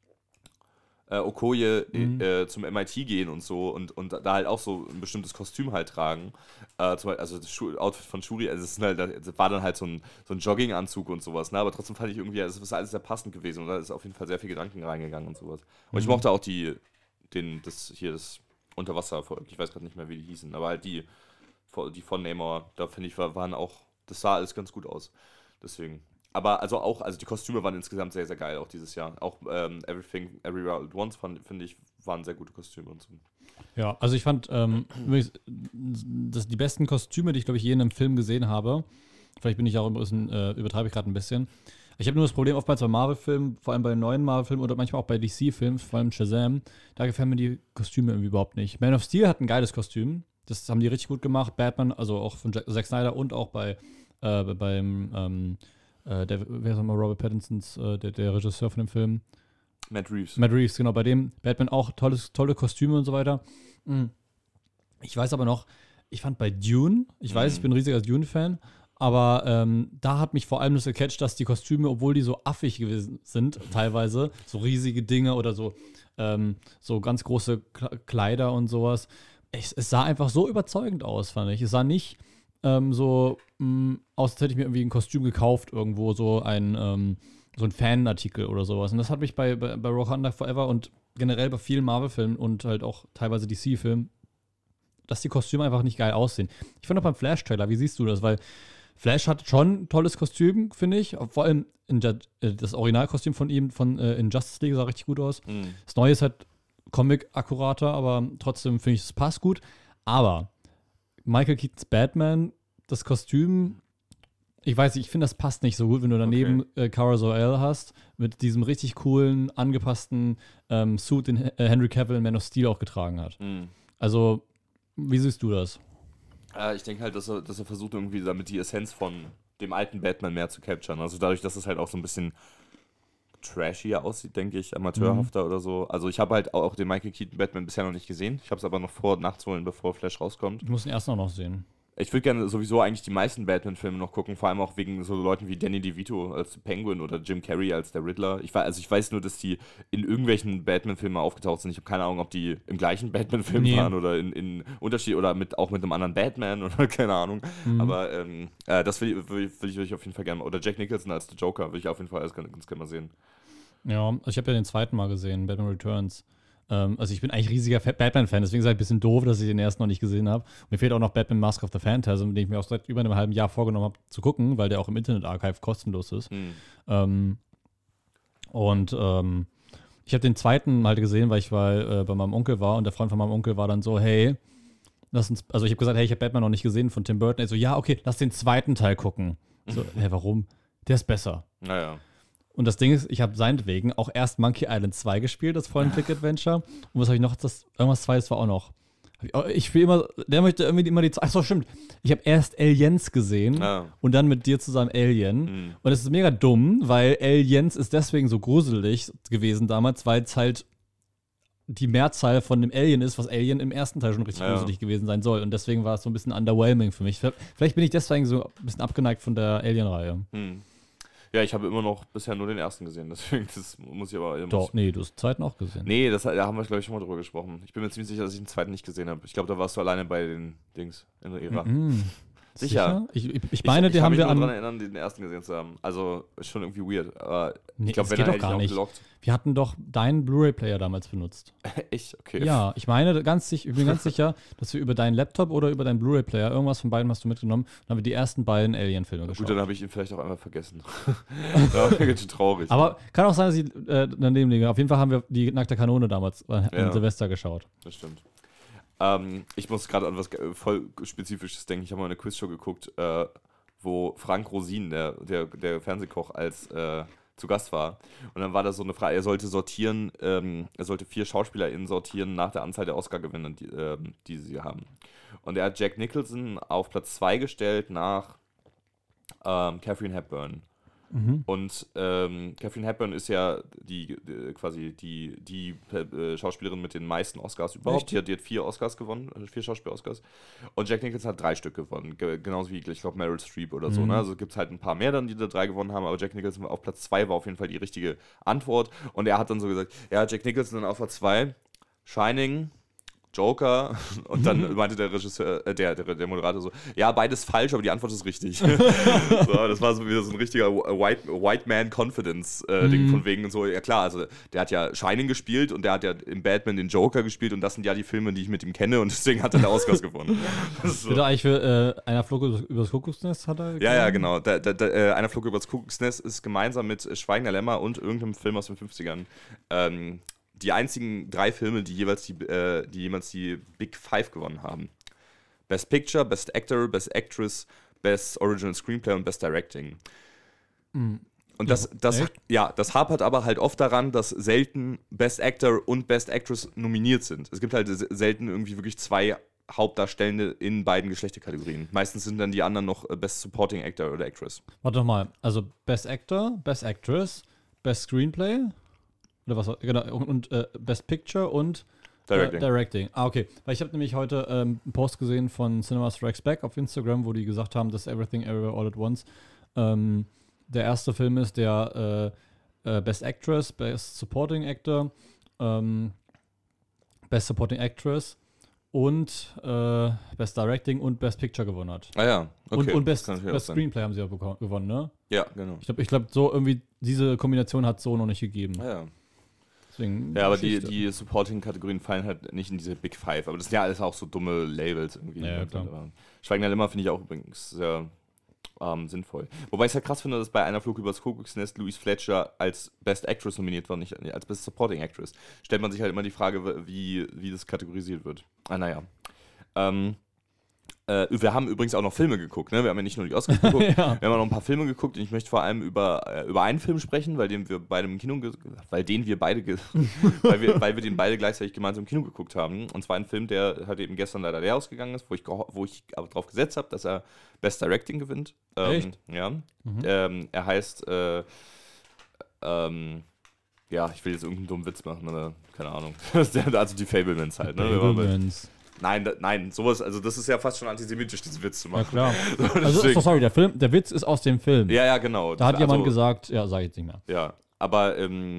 Äh, Okoye mhm. äh, zum M I T gehen und so und, und da halt auch so ein bestimmtes Kostüm halt tragen. Äh, zum Beispiel, also das Schu Outfit von Shuri, also es halt, das war dann halt so ein, so ein Jogginganzug und sowas, ne? Aber trotzdem fand ich irgendwie, es ist alles sehr passend gewesen und da ist auf jeden Fall sehr viel Gedanken reingegangen und sowas. Und mhm. ich mochte auch die, den, das hier, das Unterwasservolk, ich weiß gerade nicht mehr, wie die hießen, aber halt die, die von Namor, da finde ich, waren auch, das sah alles ganz gut aus. Deswegen. Aber also auch, also die Kostüme waren insgesamt sehr, sehr geil, auch dieses Jahr. Auch ähm, Everything, Everywhere at Once, finde ich, waren sehr gute Kostüme und so. Ja, also ich fand, ähm, das die besten Kostüme, die ich, glaube ich, je in einem Film gesehen habe. Vielleicht bin ich auch ein bisschen, äh, übertreibe ich gerade ein bisschen. Ich habe nur das Problem, oftmals bei Marvel-Filmen, vor allem bei neuen Marvel-Filmen oder manchmal auch bei D C-Filmen, vor allem Shazam, da gefallen mir die Kostüme irgendwie überhaupt nicht. Man of Steel hat ein geiles Kostüm. Das haben die richtig gut gemacht. Batman, also auch von Zack Snyder und auch bei äh, beim ähm, Äh, der, wer ist nochmal Robert Pattinsons, äh, der, der Regisseur von dem Film? Matt Reeves. Matt Reeves, genau, bei dem Batman auch tolles, tolle Kostüme und so weiter. Mhm. Ich weiß aber noch, ich fand bei Dune, ich mhm. weiß, ich bin ein riesiger Dune-Fan, aber ähm, da hat mich vor allem das gecatcht, dass die Kostüme, obwohl die so affig gewesen sind, teilweise, so riesige Dinge oder so, ähm, so ganz große Kleider und sowas, ich, es sah einfach so überzeugend aus, fand ich. Es sah nicht Ähm, so mh, aus, als hätte ich mir irgendwie ein Kostüm gekauft, irgendwo, so ein, ähm, so ein Fanartikel oder sowas. Und das hat mich bei, bei, bei Wakanda Forever und generell bei vielen Marvel-Filmen und halt auch teilweise D C-Filmen, dass die Kostüme einfach nicht geil aussehen. Ich fand auch beim Flash-Trailer, wie siehst du das? Weil Flash hat schon ein tolles Kostüm, finde ich. Vor allem in der, das Originalkostüm von ihm von äh, in Justice League sah richtig gut aus. Mhm. Das Neue ist halt Comic-akkurater, aber trotzdem finde ich, es passt gut. Aber Michael Keatons Batman, das Kostüm, ich weiß nicht, ich finde, das passt nicht so gut, wenn du daneben okay. äh, Cara Zor-El hast, mit diesem richtig coolen, angepassten ähm, Suit, den äh, Henry Cavill in Man of Steel auch getragen hat. Mhm. Also, wie siehst du das? Äh, ich denke halt, dass er, dass er versucht, irgendwie damit die Essenz von dem alten Batman mehr zu capturen. Also dadurch, dass es halt auch so ein bisschen trashier aussieht, denke ich, amateurhafter mhm. oder so. Also ich habe halt auch den Michael Keaton Batman bisher noch nicht gesehen. Ich habe es aber noch vor, nachzuholen, bevor Flash rauskommt. Ich muss den ersten auch noch sehen. Ich würde gerne sowieso eigentlich die meisten Batman-Filme noch gucken, vor allem auch wegen so Leuten wie Danny DeVito als Penguin oder Jim Carrey als der Riddler. Ich weiß, also ich weiß nur, dass die in irgendwelchen Batman-Filmen aufgetaucht sind. Ich habe keine Ahnung, ob die im gleichen Batman-Film Nee. waren oder in, in Unterschied oder mit, auch mit einem anderen Batman oder keine Ahnung. Mhm. Aber ähm, äh, das will, ich- will, ich- will, ich, will ich auf jeden Fall gerne mal. Oder Jack Nicholson als der Joker will ich auf jeden Fall ganz, ganz gerne mal sehen. Ja, also ich habe ja den zweiten Mal gesehen, Batman Returns. Ähm, also ich bin eigentlich riesiger Fa- Batman-Fan, deswegen ist es ein bisschen doof, dass ich den ersten noch nicht gesehen habe. Mir fehlt auch noch Batman Mask of the Phantasm, den ich mir auch seit über einem halben Jahr vorgenommen habe zu gucken, weil der auch im Internet-Archive kostenlos ist. Hm. Ähm, und ähm, ich habe den zweiten halt gesehen, weil ich weil, äh, bei meinem Onkel war und der Freund von meinem Onkel war dann so, hey, lass uns, also ich habe gesagt, hey, ich habe Batman noch nicht gesehen von Tim Burton. Er so, ja, okay, lass den zweiten Teil gucken. So, hä, warum? Der ist besser. Naja. Und das Ding ist, ich habe seinetwegen auch erst Monkey Island zwei gespielt, das Point-Click-Adventure. Und was habe ich noch? Das, irgendwas zweites war auch noch. Hab Ich, oh, ich spiele immer, der möchte irgendwie immer die. Achso, stimmt. Ich habe erst Aliens gesehen Ja. und dann mit dir zusammen Alien. Hm. Und es ist mega dumm, weil Aliens ist deswegen so gruselig gewesen damals, weil es halt die Mehrzahl von dem Alien ist, was Alien im ersten Teil schon richtig Ja. gruselig gewesen sein soll. Und deswegen war es so ein bisschen underwhelming für mich. Vielleicht bin ich deswegen so ein bisschen abgeneigt von der Alien-Reihe. Hm. Ja, ich habe immer noch bisher nur den ersten gesehen, deswegen das muss ich aber. Doch, Muss nee, du hast den zweiten auch gesehen. Nee, das, da haben wir, glaube ich, schon mal drüber gesprochen. Ich bin mir ziemlich sicher, dass ich den zweiten nicht gesehen habe. Ich glaube, da warst du alleine bei den Dings in der Ära. Mhm. Sicher? Ich, ich, ich meine, ich, die ich haben mich wir nur an. daran erinnern, den ersten gesehen zu haben. Also, ist schon irgendwie weird. Aber Nee, ich glaube, das wenn geht er doch hätte ich gar auch nicht. gelockt. Wir hatten doch deinen Blu-ray-Player damals benutzt. Echt? Okay. Ja, ich meine, ganz sich, ich bin ganz sicher, dass wir über deinen Laptop oder über deinen Blu-ray-Player, irgendwas von beiden hast du mitgenommen, dann haben wir die ersten beiden Alien-Filme geschaut. Gut, dann habe ich ihn vielleicht auch einmal vergessen. Da war ganz schön traurig. Aber kann auch sein, dass ich äh, daneben liege. Auf jeden Fall haben wir die nackte Kanone damals äh, an Ja. Silvester geschaut. Das stimmt. Ähm, ich muss gerade an was ge- voll Spezifisches denken. Ich habe mal eine Quizshow geguckt, äh, wo Frank Rosin, der, der, der Fernsehkoch, als äh, zu Gast war. Und dann war da so eine Frage, er sollte sortieren, ähm, er sollte vier SchauspielerInnen sortieren nach der Anzahl der Oscar-Gewinner, die, ähm, die sie haben. Und er hat Jack Nicholson auf Platz zwei gestellt nach ähm, Katharine Hepburn. Mhm. Und ähm, Katharine Hepburn ist ja die, die quasi die, die äh, Schauspielerin mit den meisten Oscars überhaupt. Echt? Die hat, die hat vier Oscars gewonnen, also vier Schauspiel-Oscars. Und Jack Nicholson hat drei Stück gewonnen. Ge genauso wie, ich glaube, Meryl Streep oder so. Mhm. Ne? Also gibt es halt ein paar mehr dann, die da drei gewonnen haben. Aber Jack Nicholson auf Platz zwei war auf jeden Fall die richtige Antwort. Und er hat dann so gesagt, ja, Jack Nicholson dann auf Platz zwei, Shining, Joker, und dann meinte der Regisseur, äh, der, der, der Moderator so, ja, beides falsch, aber die Antwort ist richtig. so, das war so wieder so ein richtiger White, White Man Confidence äh, Ding Mhm. von wegen so, ja klar, also der hat ja Shining gespielt und der hat ja im Batman den Joker gespielt und das sind ja die Filme, die ich mit ihm kenne und deswegen hat er den Oscars gewonnen. Das ist so. Wird er eigentlich für äh, einer Flug übers, übers Kuckucksnest hat er Ja, ja, gewonnen? genau. Da, da, da, äh, einer Flug übers Kuckucksnest ist gemeinsam mit äh, Schweigender Lämmer und irgendeinem Film aus den fünfzigern ähm, die einzigen drei Filme, die jeweils die, äh, die jemals die Big Five gewonnen haben. Best Picture, Best Actor, Best Actress, Best Original Screenplay und Best Directing. Mhm. Und das, das, echt? ja, das hapert aber halt oft daran, dass selten Best Actor und Best Actress nominiert sind. Es gibt halt se- selten irgendwie wirklich zwei Hauptdarstellende in beiden Geschlechterkategorien. Meistens sind dann die anderen noch äh, Best Supporting Actor oder Actress. Warte doch mal, also Best Actor, Best Actress, Best Screenplay oder was war, genau, und, und äh, Best Picture und Directing. Äh, Directing. Ah, okay. Weil ich habe nämlich heute ähm, einen Post gesehen von Cinema Strikes Back auf Instagram, wo die gesagt haben, dass Everything Everywhere All at Once ähm, der erste Film ist, der äh, äh, Best Actress, Best Supporting Actor, ähm, Best Supporting Actress und äh, Best Directing und Best Picture gewonnen hat. Ah ja, okay. Und, und Best, Das kann natürlich auch Best sein. Screenplay haben sie auch beko- gewonnen, ne? Ja, genau. Ich glaube, ich glaub, so irgendwie, diese Kombination hat es so noch nicht gegeben. Ah, ja. Deswegen Ja, aber die, Geschichte. die Supporting-Kategorien fallen halt nicht in diese Big Five. Aber das sind ja alles auch so dumme Labels irgendwie. Ja, ja, Und, klar. aber Schweigender Lämmer finde ich auch übrigens sehr ähm, sinnvoll. Wobei ich es halt krass finde, dass bei Einer Flug übers Kuckucksnest Louise Fletcher als Best Actress nominiert war, nicht als Best Supporting Actress. Stellt man sich halt immer die Frage, wie, wie das kategorisiert wird. Ah, naja. Ähm, äh, wir haben übrigens auch noch Filme geguckt, ne? Wir haben ja nicht nur die Oscars geguckt, Ja. wir haben auch noch ein paar Filme geguckt und ich möchte vor allem über, äh, über einen Film sprechen, weil den wir beide im Kino, ge- weil den wir beide, ge- weil, wir, weil wir den beide gleichzeitig gemeinsam im Kino geguckt haben. Und zwar ein Film, der halt eben gestern leider leer ausgegangen ist, wo ich, geho- wo ich aber drauf gesetzt habe, dass er Best Directing gewinnt. Ähm, Echt? Ja. Mhm. Ähm, er heißt, äh, ähm, ja, ich will jetzt irgendeinen dummen Witz machen, aber keine Ahnung. Also die Fablemans halt, ne? Wir waren bei- Fablemans. Nein, da, nein, sowas, also das ist ja fast schon antisemitisch, diesen Witz zu machen. Ja, klar. So, Also, deswegen- so, sorry, der Film, der Witz ist aus dem Film. ja, ja, genau. Da hat Also, jemand gesagt, ja, sag ich jetzt nicht mehr. Ja, aber, ähm,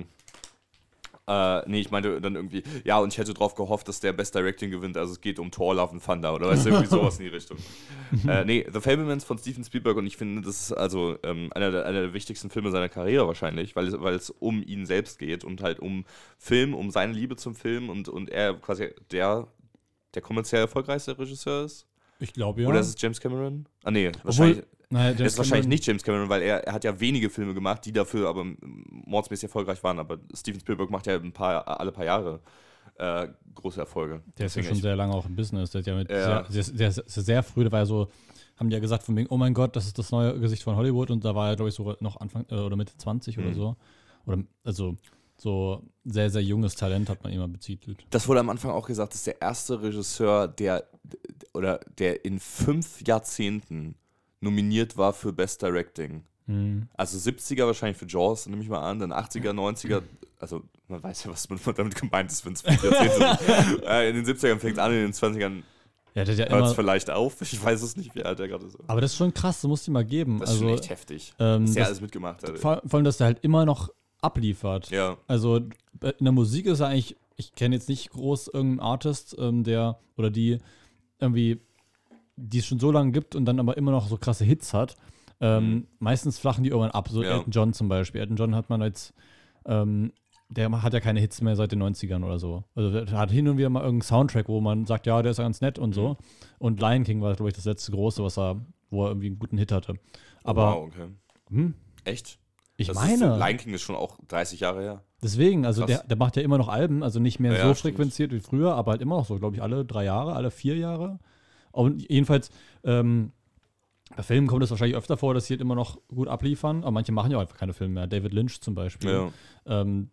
äh, nee, ich meinte dann irgendwie, ja, und ich hätte drauf gehofft, dass der Best Directing gewinnt, also es geht um Thor, Love and Thunder oder weißt du, irgendwie sowas in die Richtung. äh, nee, The Fabelmans von Steven Spielberg und ich finde, das ist also ähm, einer, der, einer der wichtigsten Filme seiner Karriere wahrscheinlich, weil es, weil es um ihn selbst geht und halt um Film, um seine Liebe zum Film und, und er quasi der, der kommerziell erfolgreichste Regisseur ist. Ich glaube, ja. Oder ist es James Cameron? Ah, nee, wahrscheinlich. Obwohl, naja, Das ist wahrscheinlich nicht James Cameron, weil er, er hat ja wenige Filme gemacht, die dafür aber mordsmäßig erfolgreich waren. Aber Steven Spielberg macht ja ein paar, alle paar Jahre äh, große Erfolge. Der ist ja Deswegen schon ich- sehr lange auch im Business. Der hat ja mit Ja. Sehr, sehr, sehr, sehr, sehr früh, da war ja so, haben die ja gesagt von wegen, oh mein Gott, das ist das neue Gesicht von Hollywood und da war er, glaube ich, so noch Anfang äh, oder Mitte zwanzig oder Mhm. so. Oder also so sehr, sehr junges Talent hat man immer betitelt. Das wurde am Anfang auch gesagt, das ist der erste Regisseur, der oder der in fünf Jahrzehnten nominiert war für Best Directing. Mhm. Also siebziger wahrscheinlich für Jaws, nehme ich mal an, dann achtziger, neunziger, also man weiß ja, was man damit gemeint ist, wenn es fünf Jahrzehnte sind. äh, in den siebzigern fängt es an, in den zwanzigern Ja, der hat ja hört es immer, vielleicht auf. Ich weiß es nicht, wie alt er gerade ist. aber das ist schon krass, das muss ich mal geben. Das ist also, schon echt heftig. ähm, dass der das- alles mitgemacht hat. vor, vor allem, dass der halt immer noch abliefert. Ja, Also in der Musik ist er eigentlich, ich kenne jetzt nicht groß irgendeinen Artist, ähm, der oder die irgendwie, die es schon so lange gibt und dann aber immer noch so krasse Hits hat. Ähm, Mhm. Meistens flachen die irgendwann ab. So Ja. Elton John zum Beispiel. Elton John hat man jetzt, ähm, der hat ja keine Hits mehr seit den neunzigern oder so. Also der hat hin und wieder mal irgendeinen Soundtrack, wo man sagt, ja, der ist ja ganz nett und so. Mhm. Und Lion King war, glaube ich, das letzte große, was er, wo er irgendwie einen guten Hit hatte. Aber, wow, okay. hm, Echt? ich Das meine. Ist, Lion King ist schon auch dreißig Jahre her. Deswegen, also Krass. der, der macht ja immer noch Alben, also nicht mehr Ja, so ja, frequenziert wie früher, aber halt immer noch so, glaube ich, alle drei Jahre, alle vier Jahre. Und jedenfalls, ähm, bei Filmen kommt es wahrscheinlich öfter vor, dass sie halt immer noch gut abliefern, aber manche machen ja auch einfach keine Filme mehr. David Lynch zum Beispiel. Ja. Ähm,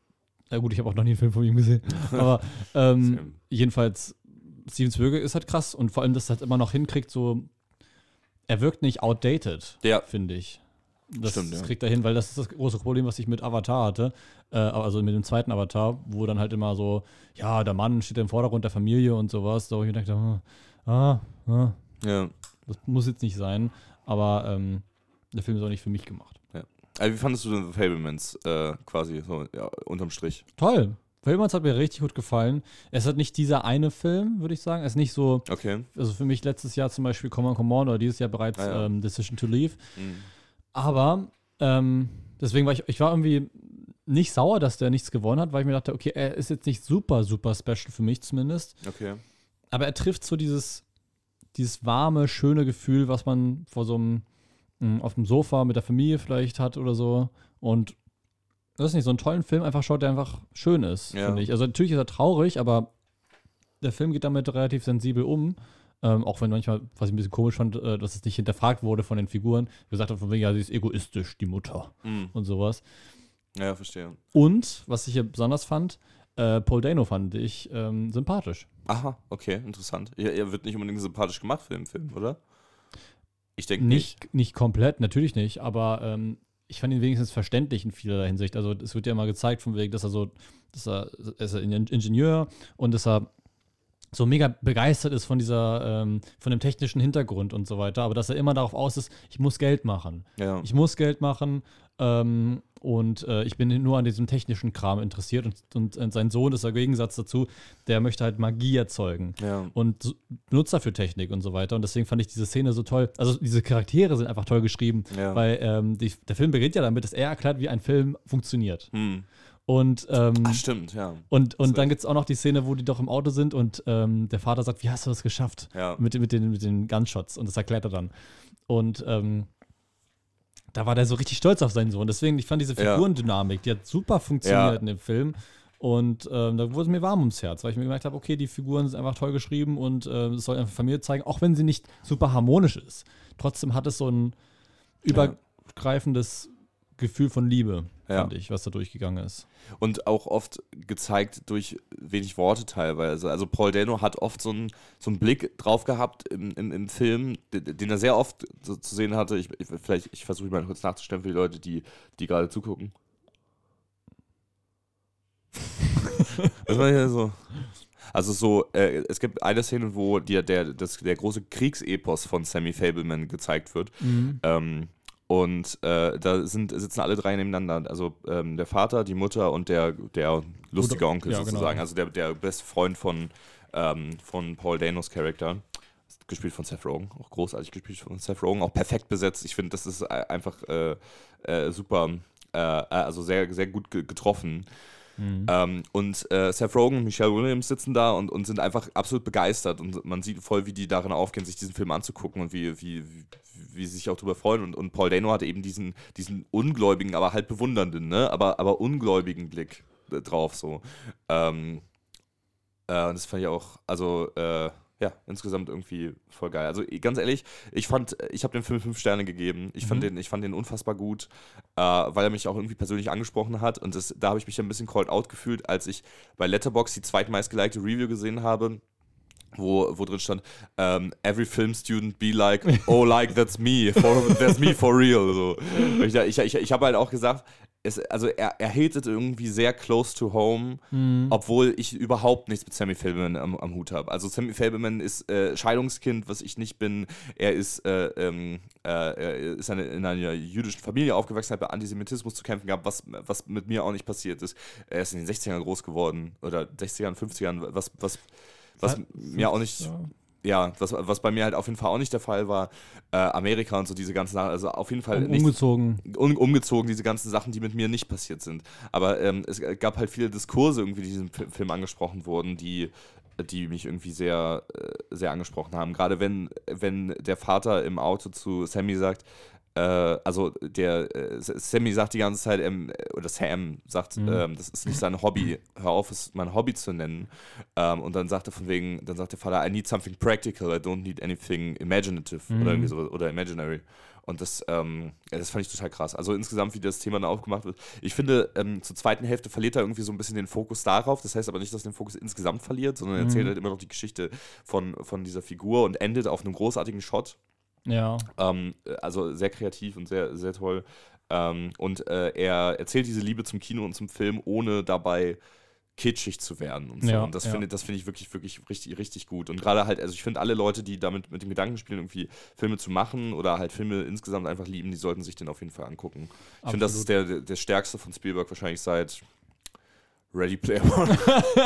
na gut, ich habe auch noch nie einen Film von ihm gesehen. aber ähm, Same. jedenfalls, Steven Spielberg ist halt krass und vor allem, dass er halt immer noch hinkriegt, so, er wirkt nicht outdated, Ja. finde ich. Das, Stimmt, das ja. kriegt er hin, weil das ist das große Problem, was ich mit Avatar hatte. Äh, also mit dem zweiten Avatar, wo dann halt immer so, ja, der Mann steht im Vordergrund der Familie und sowas. Da wo ich mir dachte, ah, ah, Ja. das muss jetzt nicht sein. Aber ähm, der Film ist auch nicht für mich gemacht. Also wie fandest du denn The Fabelmans äh, quasi so ja, unterm Strich? Toll. Fabelmans hat mir richtig gut gefallen. Es hat nicht dieser eine Film, würde ich sagen. Es ist nicht so, Okay. also für mich letztes Jahr zum Beispiel Come On, Come On oder dieses Jahr bereits Ah, ja. ähm, Decision to Leave. Mhm. Aber ähm, deswegen war ich, ich war irgendwie nicht sauer, dass der nichts gewonnen hat, weil ich mir dachte, okay, er ist jetzt nicht super, super special für mich zumindest. Okay. Aber er trifft so dieses, dieses warme, schöne Gefühl, was man vor so einem, mh, auf dem Sofa mit der Familie vielleicht hat oder so. Und das ist nicht so einen tollen Film einfach schaut, der einfach schön ist, Ja. finde ich. Also natürlich ist er traurig, aber der Film geht damit relativ sensibel um. Ähm, auch wenn manchmal, was ich ein bisschen komisch fand, äh, dass es nicht hinterfragt wurde von den Figuren. Gesagt hat von wegen, ja, sie ist egoistisch, die Mutter Mhm. und sowas. Ja, verstehe. Und, was ich hier besonders fand, äh, Paul Dano fand ich ähm, sympathisch. Aha, okay, interessant. Er, er wird nicht unbedingt sympathisch gemacht für den Film, oder? Ich denke nicht. Nicht, nicht komplett, natürlich nicht, aber ähm, ich fand ihn wenigstens verständlich in vielerlei Hinsicht. Also es wird ja immer gezeigt von wegen, dass er so, dass er, er ist ein Ingenieur und dass er so mega begeistert ist von dieser, ähm, von dem technischen Hintergrund und so weiter, aber dass er immer darauf aus ist, ich muss Geld machen. Ja. Ich muss Geld machen ähm, und äh, ich bin nur an diesem technischen Kram interessiert und, und, und sein Sohn ist der Gegensatz dazu, der möchte halt Magie erzeugen Ja. und so- benutzt dafür Technik und so weiter und deswegen fand ich diese Szene so toll, also diese Charaktere sind einfach toll geschrieben, Ja. weil ähm, die, der Film beginnt ja damit, dass er erklärt, wie ein Film funktioniert Hm. und ähm, Ach, stimmt, ja. und, und So. dann gibt es auch noch die Szene, wo die doch im Auto sind und ähm, der Vater sagt, wie hast du das geschafft? Ja. Mit, mit, den, mit den Gunshots. Und das erklärt er dann. Und ähm, da war der so richtig stolz auf seinen Sohn. Deswegen, ich fand diese Ja. Figurendynamik, die hat super funktioniert Ja. in dem Film. Und ähm, da wurde es mir warm ums Herz, weil ich mir gemerkt habe, okay, die Figuren sind einfach toll geschrieben und äh, es soll einfach Familie zeigen, auch wenn sie nicht super harmonisch ist. Trotzdem hat es so ein übergreifendes Gefühl von Liebe, Ja. fand ich, was da durchgegangen ist. Und auch oft gezeigt durch wenig Worte teilweise. Also Paul Dano hat oft so einen, so einen Blick drauf gehabt im, im, im Film, den, den er sehr oft so zu sehen hatte. Ich, ich, vielleicht, ich versuche mal kurz nachzustellen für die Leute, die, die gerade zugucken. Was war hier so? Also so, äh, es gibt eine Szene, wo die, der, das, der große Kriegsepos von Sammy Fableman gezeigt wird. Mhm. Ähm, und äh, da sind, sitzen alle drei nebeneinander. Also ähm, der Vater, die Mutter und der, der lustige Oder- Onkel ja, sozusagen. genau. Also der, der beste Freund von, ähm, von Paul Danos Charakter. Gespielt von Seth Rogen, auch großartig gespielt von Seth Rogen, auch perfekt besetzt. Ich finde, das ist einfach äh, äh, super, äh, also sehr, sehr gut ge- getroffen. Mhm. Ähm, und äh, Seth Rogen und Michelle Williams sitzen da und, und sind einfach absolut begeistert. Und man sieht voll, wie die darin aufgehen, sich diesen Film anzugucken und wie, wie, wie, wie sie sich auch darüber freuen. Und, und Paul Dano hat eben diesen, diesen ungläubigen, aber halt bewundernden, ne? aber, aber ungläubigen Blick äh, drauf. So. Ähm, äh, und das fand ich auch, also äh, ja, insgesamt irgendwie voll geil. Also ganz ehrlich, ich fand, ich habe dem Film fünf Sterne gegeben. Ich fand Mhm. den, ich fand den unfassbar gut, äh, weil er mich auch irgendwie persönlich angesprochen hat. Und das, da habe ich mich ein bisschen called out gefühlt, als ich bei Letterboxd die zweitmeistgelikte Review gesehen habe, wo, wo drin stand, um, every film student be like, oh, like, that's me, for, that's me for real. So. Ich, ich, ich, ich habe halt auch gesagt, es, also er, er hatet irgendwie sehr close to home, Mhm. obwohl ich überhaupt nichts mit Sammy Fableman am, am Hut habe. Also Sammy Fableman ist äh, Scheidungskind, was ich nicht bin. Er ist, äh, ähm, äh, er ist eine, in einer jüdischen Familie aufgewachsen, hat bei Antisemitismus zu kämpfen gehabt, was, was mit mir auch nicht passiert ist. Er ist in den sechzigern groß geworden oder sechzigern, fünfzigern, was, was, was Fa- mir auch nicht... Ja. Ja, was, was bei mir halt auf jeden Fall auch nicht der Fall war. Äh, Amerika und so diese ganzen Sachen, also auf jeden Fall Um, nicht umgezogen. um, umgezogen, diese ganzen Sachen, die mit mir nicht passiert sind. Aber ähm, es gab halt viele Diskurse irgendwie, die in diesem Film angesprochen wurden, die, die mich irgendwie sehr, äh, sehr angesprochen haben. Gerade wenn, wenn der Vater im Auto zu Sammy sagt, äh, also der äh, Sammy sagt die ganze Zeit, ähm, oder Sam sagt, Mhm. ähm, das ist nicht sein Hobby, hör auf, es mein Hobby zu nennen. Ähm, und dann sagt er von wegen, dann sagt der Vater, I need something practical, I don't need anything imaginative Mhm. oder irgendwie so, oder imaginary. Und das, ähm, ja, das fand ich total krass. Also insgesamt, wie das Thema dann aufgemacht wird. Ich finde, ähm, zur zweiten Hälfte verliert er irgendwie so ein bisschen den Fokus darauf. Das heißt aber nicht, dass er den Fokus insgesamt verliert, sondern er Mhm. erzählt halt immer noch die Geschichte von, von dieser Figur und endet auf einem großartigen Shot. Ja. Ähm, also sehr kreativ und sehr, sehr toll. Ähm, und äh, er erzählt diese Liebe zum Kino und zum Film, ohne dabei kitschig zu werden und so. Ja, und das ja. finde das finde ich wirklich, wirklich richtig, richtig gut. Und gerade halt, also ich finde alle Leute, die damit mit dem Gedanken spielen, irgendwie Filme zu machen oder halt Filme insgesamt einfach lieben, die sollten sich den auf jeden Fall angucken. Ich finde, das ist der, der, der stärkste von Spielberg wahrscheinlich seit Ready Player One.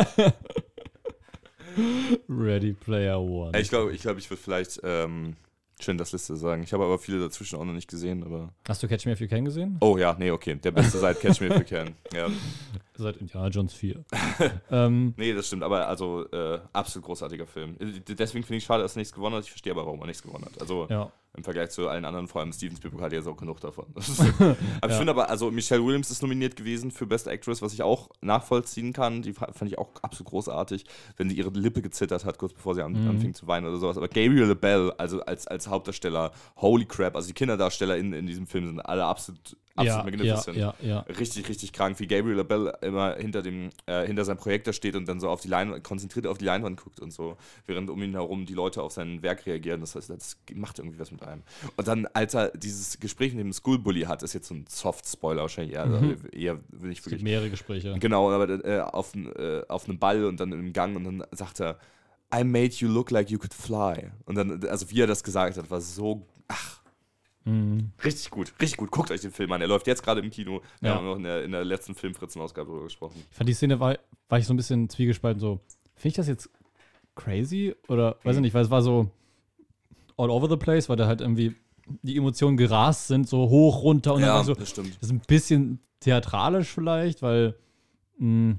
Ready Player One. Ich glaube, ich, glaub, ich würde vielleicht ähm, Schindlers Liste sagen. Ich habe aber viele dazwischen auch noch nicht gesehen. Aber Hast du Catch Me If You Can gesehen? oh ja, nee, okay. Der beste seit Catch Me If You Can. Ja. Seit Indiana Jones vier. ähm, Nee, das stimmt, aber also äh, absolut großartiger Film. Deswegen finde ich schade, dass er nichts gewonnen hat. Ich verstehe aber, warum er nichts gewonnen hat. Also ja. im Vergleich zu allen anderen, vor allem Steven Spielberg hat jetzt auch genug davon. aber ich Ja. finde aber, also Michelle Williams ist nominiert gewesen für Best Actress, was ich auch nachvollziehen kann. Die fand ich auch absolut großartig, wenn sie ihre Lippe gezittert hat, kurz bevor sie an, Mhm. anfing zu weinen oder sowas. Aber Gabriel LaBelle, also als, als Hauptdarsteller, holy crap, also die Kinderdarsteller in, in diesem Film sind alle absolut, absolut Ja, ja, magnificent. ja, ja. Richtig, richtig krank, wie Gabriel LaBelle immer hinter dem, äh, hinter seinem Projektor steht und dann so auf die Leinwand, konzentriert auf die Leinwand guckt und so, während um ihn herum die Leute auf sein Werk reagieren. Das heißt, das macht irgendwie was mit einem. Und dann, als er dieses Gespräch mit dem Schoolbully hat, ist jetzt so ein Soft-Spoiler wahrscheinlich eher, Mhm. eher will ich Es gibt wirklich. mehrere Gespräche. Genau, aber äh, auf, äh, auf einem Ball und dann im Gang und dann sagt er, I made you look like you could fly. Und dann, also wie er das gesagt hat, war so, ach, Mhm. richtig gut, richtig gut. Guckt euch den Film an. Er läuft jetzt gerade im Kino. Wir Ja. haben noch in der, in der letzten Filmfritzen-Ausgabe darüber gesprochen. Ich fand die Szene, war, war ich so ein bisschen zwiegespalten, so, finde ich das jetzt crazy? Oder, weiß ich Mhm. nicht, weil es war so all over the place, weil da halt irgendwie die Emotionen gerast sind, so hoch, runter und dann war so, das stimmt. das ist ein bisschen theatralisch vielleicht, weil mh,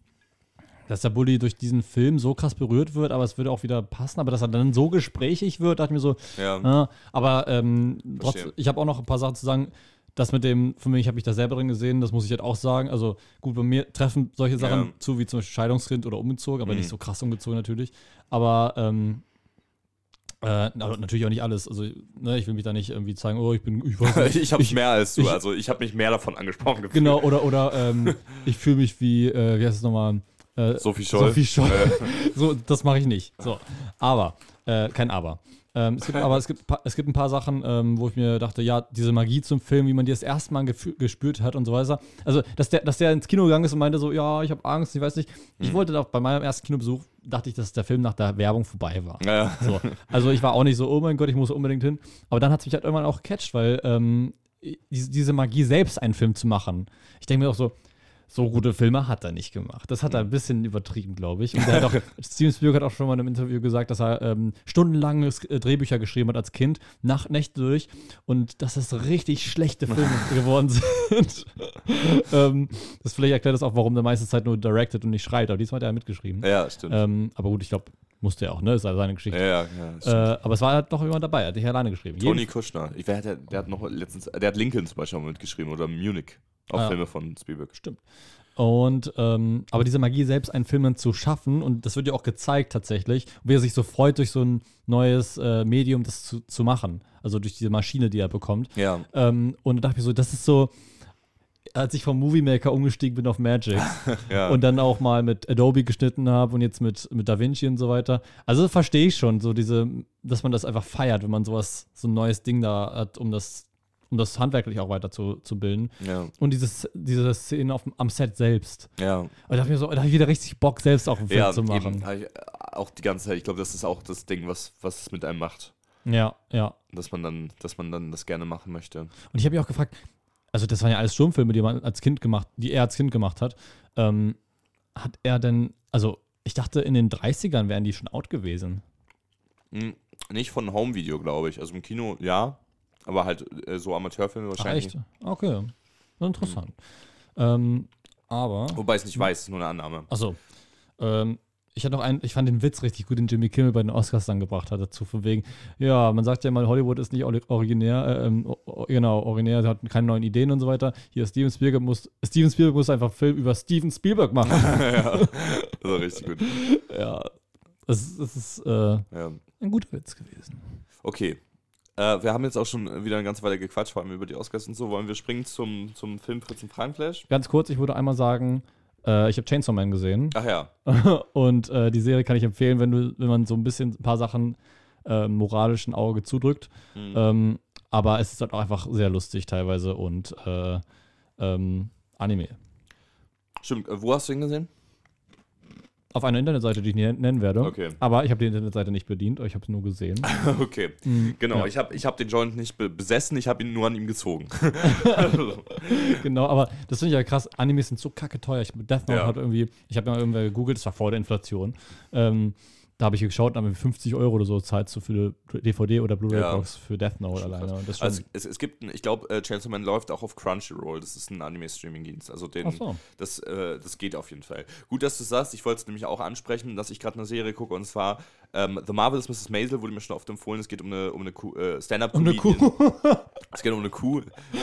dass der Bully durch diesen Film so krass berührt wird, aber es würde auch wieder passen, aber dass er dann so gesprächig wird, dachte ich mir so, Ja. ah, aber ähm, trotz, Verstehe. ich habe auch noch ein paar Sachen zu sagen. Das mit dem, von mir, ich habe mich da selber drin gesehen, das muss ich halt auch sagen. Also gut, bei mir treffen solche Sachen Ja. zu, wie zum Beispiel Scheidungskind oder umgezogen, aber Mhm. nicht so krass umgezogen natürlich. Aber ähm, äh, also natürlich auch nicht alles. Also ne, ich will mich da nicht irgendwie zeigen, oh, ich bin, ich weiß nicht. ich habe mehr als du, ich- also ich habe mich mehr davon angesprochen gefühlt. Genau, oder, oder ähm, ich fühle mich wie, äh, wie heißt es nochmal? Äh, Sophie Scholl. Sophie Scholl. Äh. So, das mache ich nicht. So, aber, äh, kein Aber. Ähm, es gibt, aber es gibt, es gibt ein paar Sachen, ähm, wo ich mir dachte, ja, diese Magie zum Film, wie man die das erste Mal gefü- gespürt hat und so weiter. Also, dass der, dass der ins Kino gegangen ist und meinte so, ja, ich habe Angst, ich weiß nicht. Ich Hm. wollte auch bei meinem ersten Kinobesuch, dachte ich, dass der Film nach der Werbung vorbei war. Ja, ja. So. Also ich war auch nicht so, oh mein Gott, ich muss unbedingt hin. Aber dann hat es mich halt irgendwann auch gecatcht, weil ähm, diese, diese Magie selbst, einen Film zu machen. Ich denke mir auch so, so gute Filme hat er nicht gemacht. Das hat er ein bisschen übertrieben, glaube ich. Und der hat auch, Steven Spielberg hat auch schon mal in einem Interview gesagt, dass er ähm, stundenlang äh, Drehbücher geschrieben hat als Kind, Nacht, Nächte durch, und dass das richtig schlechte Filme geworden sind. ähm, das vielleicht erklärt das auch, warum der meiste Zeit nur directed und nicht schreibt. Aber diesmal hat er mitgeschrieben. Ja, stimmt. Ähm, aber gut, ich glaube, musste er auch, ne? Ist also seine Geschichte. ja, ja, ja, stimmt. Äh, aber es war halt noch jemand dabei, er hat nicht alleine geschrieben. Tony Jeden- Kushner. Ich, wer hat der, der hat noch letztens, der hat Lincoln zum Beispiel auch mitgeschrieben oder Munich. Auch Ah. Filme von Spielberg. Stimmt. Und, ähm, aber diese Magie selbst, einen Film dann zu schaffen, und das wird ja auch gezeigt tatsächlich, wie er sich so freut, durch so ein neues äh, Medium das zu, zu machen. Also durch diese Maschine, die er bekommt. Ja. Ähm, und da dachte ich mir so, das ist so, als ich vom Movie Maker umgestiegen bin auf Magic ja. und dann auch mal mit Adobe geschnitten habe und jetzt mit, mit DaVinci und so weiter. Also verstehe ich schon, so diese, dass man das einfach feiert, wenn man sowas, so ein neues Ding da hat, um das, um das handwerklich auch weiter zu, zu bilden. ja. Und dieses, diese Szene auf, dem- am Set selbst. Ja. Und da habe ich, mir so, da hab ich wieder richtig Bock, selbst auch einen Film Ja, zu machen. eben. Hab ich, äh, auch die ganze Zeit. Ich glaube, das ist auch das Ding, was, was es mit einem macht. Ja, ja. Dass man dann, dass man dann das gerne machen möchte. Und ich habe mich auch gefragt, also das waren ja alles Sturmfilme, die man als Kind gemacht, die er als Kind gemacht hat. Ähm, hat er denn, also ich dachte, in den dreißigern wären die schon out gewesen. Hm, nicht von Home-Video, glaube ich. Also im Kino, ja. Aber halt äh, so Amateurfilme Ach, wahrscheinlich. echt? Okay. Interessant. Ähm, aber. Wobei ich es nicht weiß, ist nur eine Annahme. Achso. Ähm, ich hatte noch einen, ich fand den Witz richtig gut, den Jimmy Kimmel bei den Oscars dann gebracht hat, dazu von wegen, ja, man sagt ja mal, Hollywood ist nicht ori- originär, äh, ähm, o- genau, originär, hat keine neuen Ideen und so weiter. Hier, Steven Spielberg muss, Steven Spielberg muss einfach einen Film über Steven Spielberg machen. ja, das war richtig gut. Ja, das, das ist äh, Ja. ein guter Witz gewesen. Okay. Äh, wir haben jetzt auch schon wieder eine ganze Weile gequatscht, vor allem über die Oscars und so. Wollen wir springen zum, zum Film Fritz und Fragenflash? Ganz kurz, ich würde einmal sagen, äh, ich habe Chainsaw Man gesehen. Ach ja. Und äh, die Serie kann ich empfehlen, wenn du, wenn man so ein bisschen ein paar Sachen äh, moralischen Auge zudrückt. Hm. Ähm, aber es ist halt auch einfach sehr lustig teilweise und äh, ähm, Anime. Stimmt, äh, wo hast du ihn gesehen? Auf einer Internetseite, die ich nicht nennen werde. Okay. Aber ich habe die Internetseite nicht bedient, ich habe es nur gesehen. Okay, Mhm, genau. ja. Ich habe ich hab den Joint nicht be besessen, ich habe ihn nur an ihm gezogen. Genau, aber das finde ich ja krass. Animes sind so kacke teuer. Ich, Death Note Ja. hat irgendwie, ich habe mal irgendwer gegoogelt, das war vor der Inflation. Ähm, da habe ich geschaut, haben wir fünfzig Euro oder so zahlst du für eine D V D oder Blu-ray-Box für Death Note Schon alleine. krass. Und das ist schon, Also es, es gibt, ein- ich glaube, äh, Chainsaw Man läuft auch auf Crunchyroll. Das ist ein Anime-Streaming-Dienst. Also den, ach so. das, äh, das geht auf jeden Fall. Gut, dass du sagst. Ich wollte es nämlich auch ansprechen, dass ich gerade eine Serie gucke. Und zwar ähm, The Marvelous Missus Maisel wurde mir schon oft empfohlen. Es geht um eine, um eine Kuh, äh, Und eine Stand-Up-Comedian. Kuh. Es geht um eine Kuh.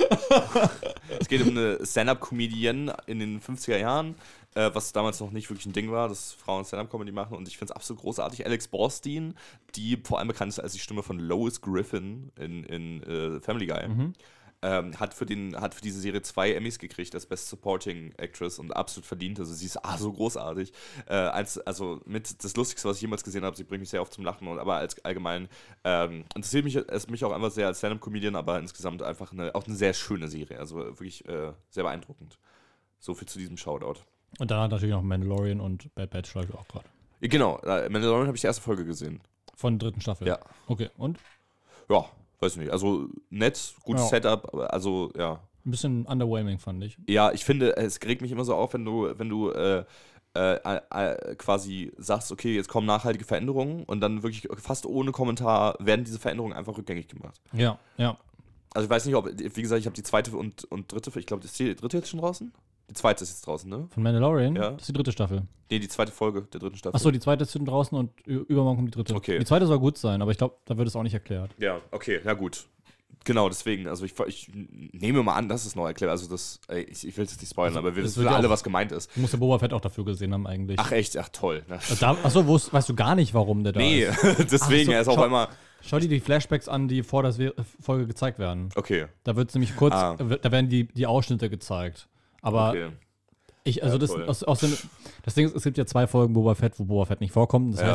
Es geht um eine Stand-Up-Comedian in den fünfziger Jahren, äh, was damals noch nicht wirklich ein Ding war, dass Frauen Stand-Up-Comedy machen. Und ich finde es absolut großartig. Alex Borstein, die vor allem bekannt ist als die Stimme von Lois Griffin in, in äh, Family Guy, Mhm. ähm, hat, für den, hat für diese Serie zwei Emmys gekriegt als Best Supporting Actress und absolut verdient. Also sie ist ah, so großartig. Äh, als, also mit das Lustigste, was ich jemals gesehen habe. Sie bringt mich sehr oft zum Lachen. Und, aber als allgemein ähm, interessiert mich es mich auch einfach sehr als Stand-Up-Comedian, aber insgesamt einfach eine, auch eine sehr schöne Serie. Also wirklich äh, sehr beeindruckend. So viel zu diesem Shoutout. Und dann hat natürlich noch Mandalorian und Bad Batch läuft auch gerade. Ja, genau, äh, Mandalorian habe ich die erste Folge gesehen. Von der dritten Staffel. Ja. Okay, und? Ja, weiß nicht. Also nett, gutes Ja. Setup, aber also ja. Ein bisschen underwhelming, fand ich. Ja, ich finde, es regt mich immer so auf, wenn du, wenn du äh, äh, äh, quasi sagst, okay, jetzt kommen nachhaltige Veränderungen und dann wirklich fast ohne Kommentar werden diese Veränderungen einfach rückgängig gemacht. Ja, ja. Also ich weiß nicht, ob, wie gesagt, ich habe die zweite und, und dritte, ich glaube, ist die dritte jetzt schon draußen? Die zweite ist jetzt draußen, ne? Von Mandalorian? Ja. Das ist die dritte Staffel. Nee, die zweite Folge der dritten Staffel. Achso, die zweite ist schon draußen und ü- übermorgen kommt die dritte. Okay. Die zweite soll gut sein, aber ich glaube, da wird es auch nicht erklärt. Ja, okay, ja gut. Genau, deswegen, also ich, ich nehme mal an, dass es noch erklärt. Also das, ey, ich, ich will es jetzt nicht spoilern, Also, aber wir es wissen wird ja alle, auch- was gemeint ist. Du musst ja Boba Fett auch dafür gesehen haben eigentlich. Ach echt, ach toll. Ne? Also da, achso, wo ist- weißt du gar nicht, warum der da Nee, ist? deswegen, Ach so, er ist auf schau- einmal. Schau dir die Flashbacks an, die vor der Se- Folge gezeigt werden. Okay, Da wird es nämlich kurz, Ah. da werden die, die Ausschnitte gezeigt. Aber okay. ich, also Ja, das, toll. aus, aus den, das Ding ist, es gibt ja zwei Folgen Boba Fett, wo Boba Fett nicht vorkommt. Das Ja. heißt,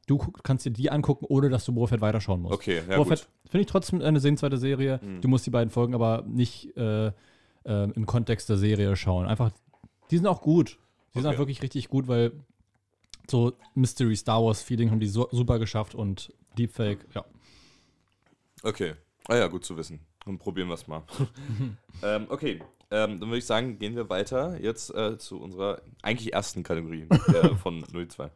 du gu- kannst dir die angucken, ohne dass du Boba Fett weiterschauen musst. Okay, ja Boba gut. Fett finde ich trotzdem eine sehenswerte Serie. Mhm. Du musst die beiden Folgen aber nicht äh, äh, im Kontext der Serie schauen. Einfach, die sind auch gut. Die sind Okay. auch wirklich richtig gut, weil so Mystery Star Wars Feeling haben die so, super geschafft und Deepfake, ja. Okay. Ah ja, gut zu wissen. Dann probieren wir es mal. ähm, okay, ähm, dann würde ich sagen, gehen wir weiter jetzt äh, zu unserer eigentlich ersten Kategorie äh, von null zwei.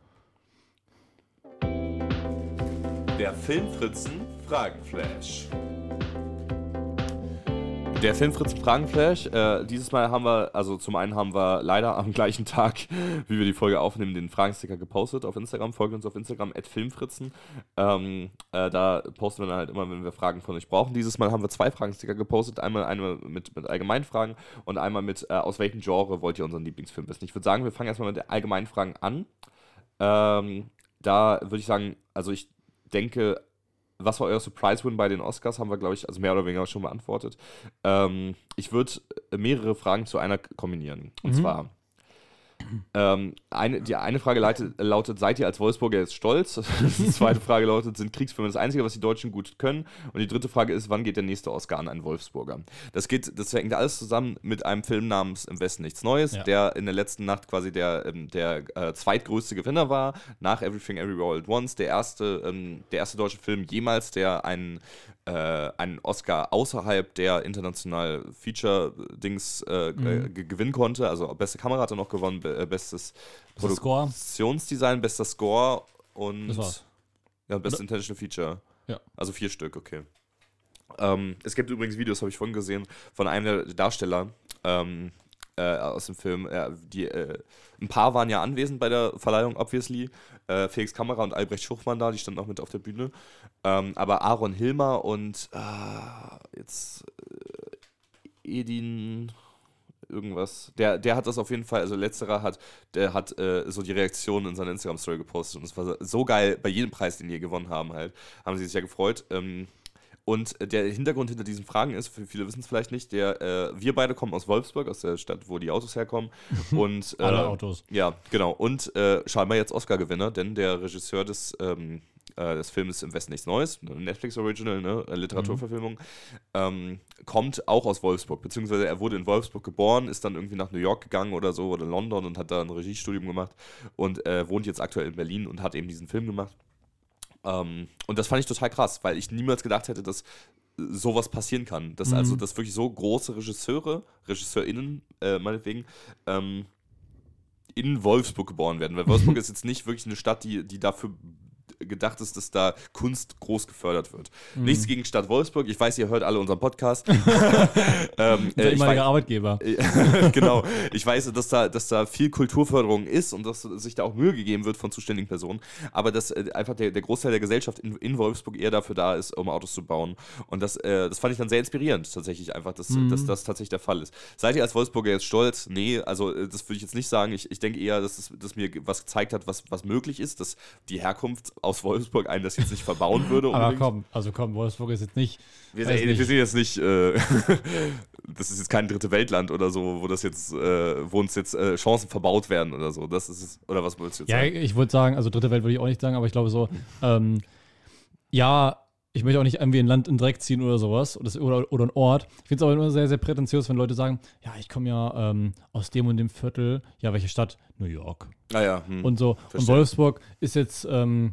Der Filmfritzen Fragenflash. Der Filmfritzen Fragenflash. Äh, dieses Mal haben wir, also zum einen haben wir leider am gleichen Tag, wie wir die Folge aufnehmen, den Fragensticker gepostet auf Instagram. Folgt uns auf Instagram at Filmfritzen. Ähm, äh, da posten wir dann halt immer, wenn wir Fragen von euch brauchen. Dieses Mal haben wir zwei Fragensticker gepostet. Einmal, einmal mit, mit Allgemeinfragen und einmal mit, äh, aus welchem Genre wollt ihr unseren Lieblingsfilm wissen. Ich würde sagen, wir fangen erstmal mit den Allgemeinfragen an. Ähm, da würde ich sagen, also ich denke, was war euer Surprise-Win bei den Oscars? Haben wir, glaube ich, also mehr oder weniger schon beantwortet. Ähm, ich würde mehrere Fragen zu einer kombinieren. Und Mhm. zwar, ähm, eine, die eine Frage leitet, lautet, seid ihr als Wolfsburger jetzt stolz? Die zweite Frage lautet, sind Kriegsfilme das Einzige, was die Deutschen gut können? Und die dritte Frage ist, wann geht der nächste Oscar an einen Wolfsburger? Das geht, das hängt alles zusammen mit einem Film namens Im Westen nichts Neues, Ja. der in der letzten Nacht quasi der, ähm, der äh, zweitgrößte Gewinner war, nach Everything Everywhere All at Once, der erste, ähm, der erste deutsche Film jemals, der einen, äh, einen Oscar außerhalb der international Feature-Dings äh, Mhm. äh, ge- gewinnen konnte. Also beste Kamera hat er noch gewonnen, be- äh, bestes Bestes Score. Produktionsdesign, bester Score und Das war's. ja, Best Oder? International Feature. Ja. Also vier Stück, okay. Ähm, es gibt übrigens Videos, habe ich vorhin gesehen, von einem der Darsteller ähm, äh, aus dem Film. Äh, die, äh, ein paar waren ja anwesend bei der Verleihung, obviously. Äh, Felix Kammerer und Albrecht Schuchmann da, die standen auch mit auf der Bühne. Ähm, aber Aaron Hilmer und äh, jetzt äh, Edin irgendwas. Der, der hat das auf jeden Fall, also letzterer hat, der hat äh, so die Reaktionen in seiner Instagram-Story gepostet und es war so geil, bei jedem Preis, den die gewonnen haben halt, haben sie sich ja gefreut. Ähm, und der Hintergrund hinter diesen Fragen ist, für viele wissen es vielleicht nicht, der, äh, wir beide kommen aus Wolfsburg, aus der Stadt, wo die Autos herkommen. Und, äh, Alle Autos. Ja, genau. Und äh, scheinbar jetzt Oscar-Gewinner, denn der Regisseur des, ähm, äh, des Films Im Westen nichts Neues, ein Netflix-Original, ne, eine Literaturverfilmung, ähm, kommt auch aus Wolfsburg, beziehungsweise er wurde in Wolfsburg geboren, ist dann irgendwie nach New York gegangen oder so oder London und hat da ein Regiestudium gemacht und äh, wohnt jetzt aktuell in Berlin und hat eben diesen Film gemacht. Ähm, und das fand ich total krass, weil ich niemals gedacht hätte, dass sowas passieren kann. Dass Mhm. also, dass wirklich so große Regisseure, RegisseurInnen, äh, meinetwegen, ähm, in Wolfsburg geboren werden. Weil Wolfsburg ist jetzt nicht wirklich eine Stadt, die, die dafür gedacht ist, dass da Kunst groß gefördert wird. Mhm. Nichts gegen Stadt Wolfsburg. Ich weiß, ihr hört alle unseren Podcast. ähm, Unser äh, ich ehemaliger weiß, Arbeitgeber. genau. Ich weiß, dass da, dass da viel Kulturförderung ist und dass sich da auch Mühe gegeben wird von zuständigen Personen, aber dass äh, einfach der, der Großteil der Gesellschaft in, in Wolfsburg eher dafür da ist, um Autos zu bauen. Und das, äh, das fand ich dann sehr inspirierend, tatsächlich einfach, dass, Mhm. dass das tatsächlich der Fall ist. Seid ihr als Wolfsburger jetzt stolz? Nee, also äh, das würde ich jetzt nicht sagen. Ich, ich denke eher, dass es dass mir was gezeigt hat, was, was möglich ist, dass die Herkunft aus Wolfsburg einen das jetzt nicht verbauen würde. Aber unbedingt. komm, also komm, Wolfsburg ist jetzt nicht. Wir, weiß wir nicht. sind jetzt nicht, äh, das ist jetzt kein dritte Weltland oder so, wo das jetzt, äh, wo uns jetzt äh, Chancen verbaut werden oder so. Das ist es, oder was wolltest du jetzt Ja, sagen? ich würde sagen, also dritte Welt würde ich auch nicht sagen, aber ich glaube so, ähm, ja, ich möchte auch nicht irgendwie ein Land in den Dreck ziehen oder sowas oder, das- oder, oder ein Ort. Ich finde es aber immer sehr, sehr prätentiös, wenn Leute sagen, ja, ich komme ja ähm, aus dem und dem Viertel. Ja, welche Stadt? New York. Ah ja, hm. Und so. Und Verstehe. Wolfsburg ist jetzt, ähm,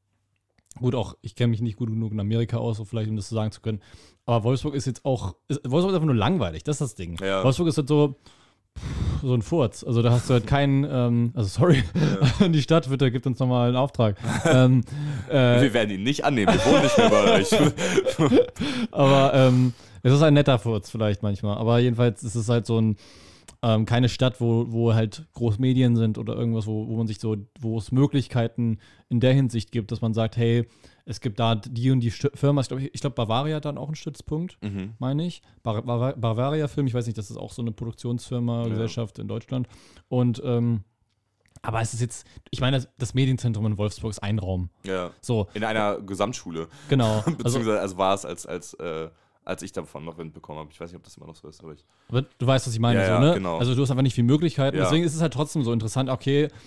gut, auch, ich kenne mich nicht gut genug in Amerika aus, so vielleicht, um das so sagen zu können. Aber Wolfsburg ist jetzt auch, ist, Wolfsburg ist einfach nur langweilig, das ist das Ding. Ja. Wolfsburg ist halt so, pff, so ein Furz. Also da hast du halt keinen, ähm, also sorry, an die Stadt, bitte, gibt uns nochmal einen Auftrag. ähm, äh, wir werden ihn nicht annehmen, wir wohnen nicht mehr bei euch. aber ähm, es ist ein netter Furz vielleicht manchmal. Aber jedenfalls ist es halt so ein, ähm, keine Stadt, wo, wo halt Großmedien sind oder irgendwas, wo, wo man sich so, wo es Möglichkeiten in der Hinsicht gibt, dass man sagt, hey, es gibt da die und die St- Firma, ich glaube, ich glaub, Bavaria hat dann auch einen Stützpunkt, mhm. meine ich. Bar Bar Bavaria Film, ich weiß nicht, das ist auch so eine Produktionsfirma, Ja. Gesellschaft in Deutschland. Und ähm, aber es ist jetzt, ich meine, das, das Medienzentrum in Wolfsburg ist ein Raum. Ja, So, in einer Gesamtschule. genau. Also, Beziehungsweise also war es, als, als, äh, als ich davon noch Wind bekommen habe. Ich weiß nicht, ob das immer noch so ist, aber ich. aber du weißt, was ich meine, Ja, so, ja, ne? genau. Also du hast einfach nicht viel Möglichkeiten. Ja. Deswegen ist es halt trotzdem so interessant, okay,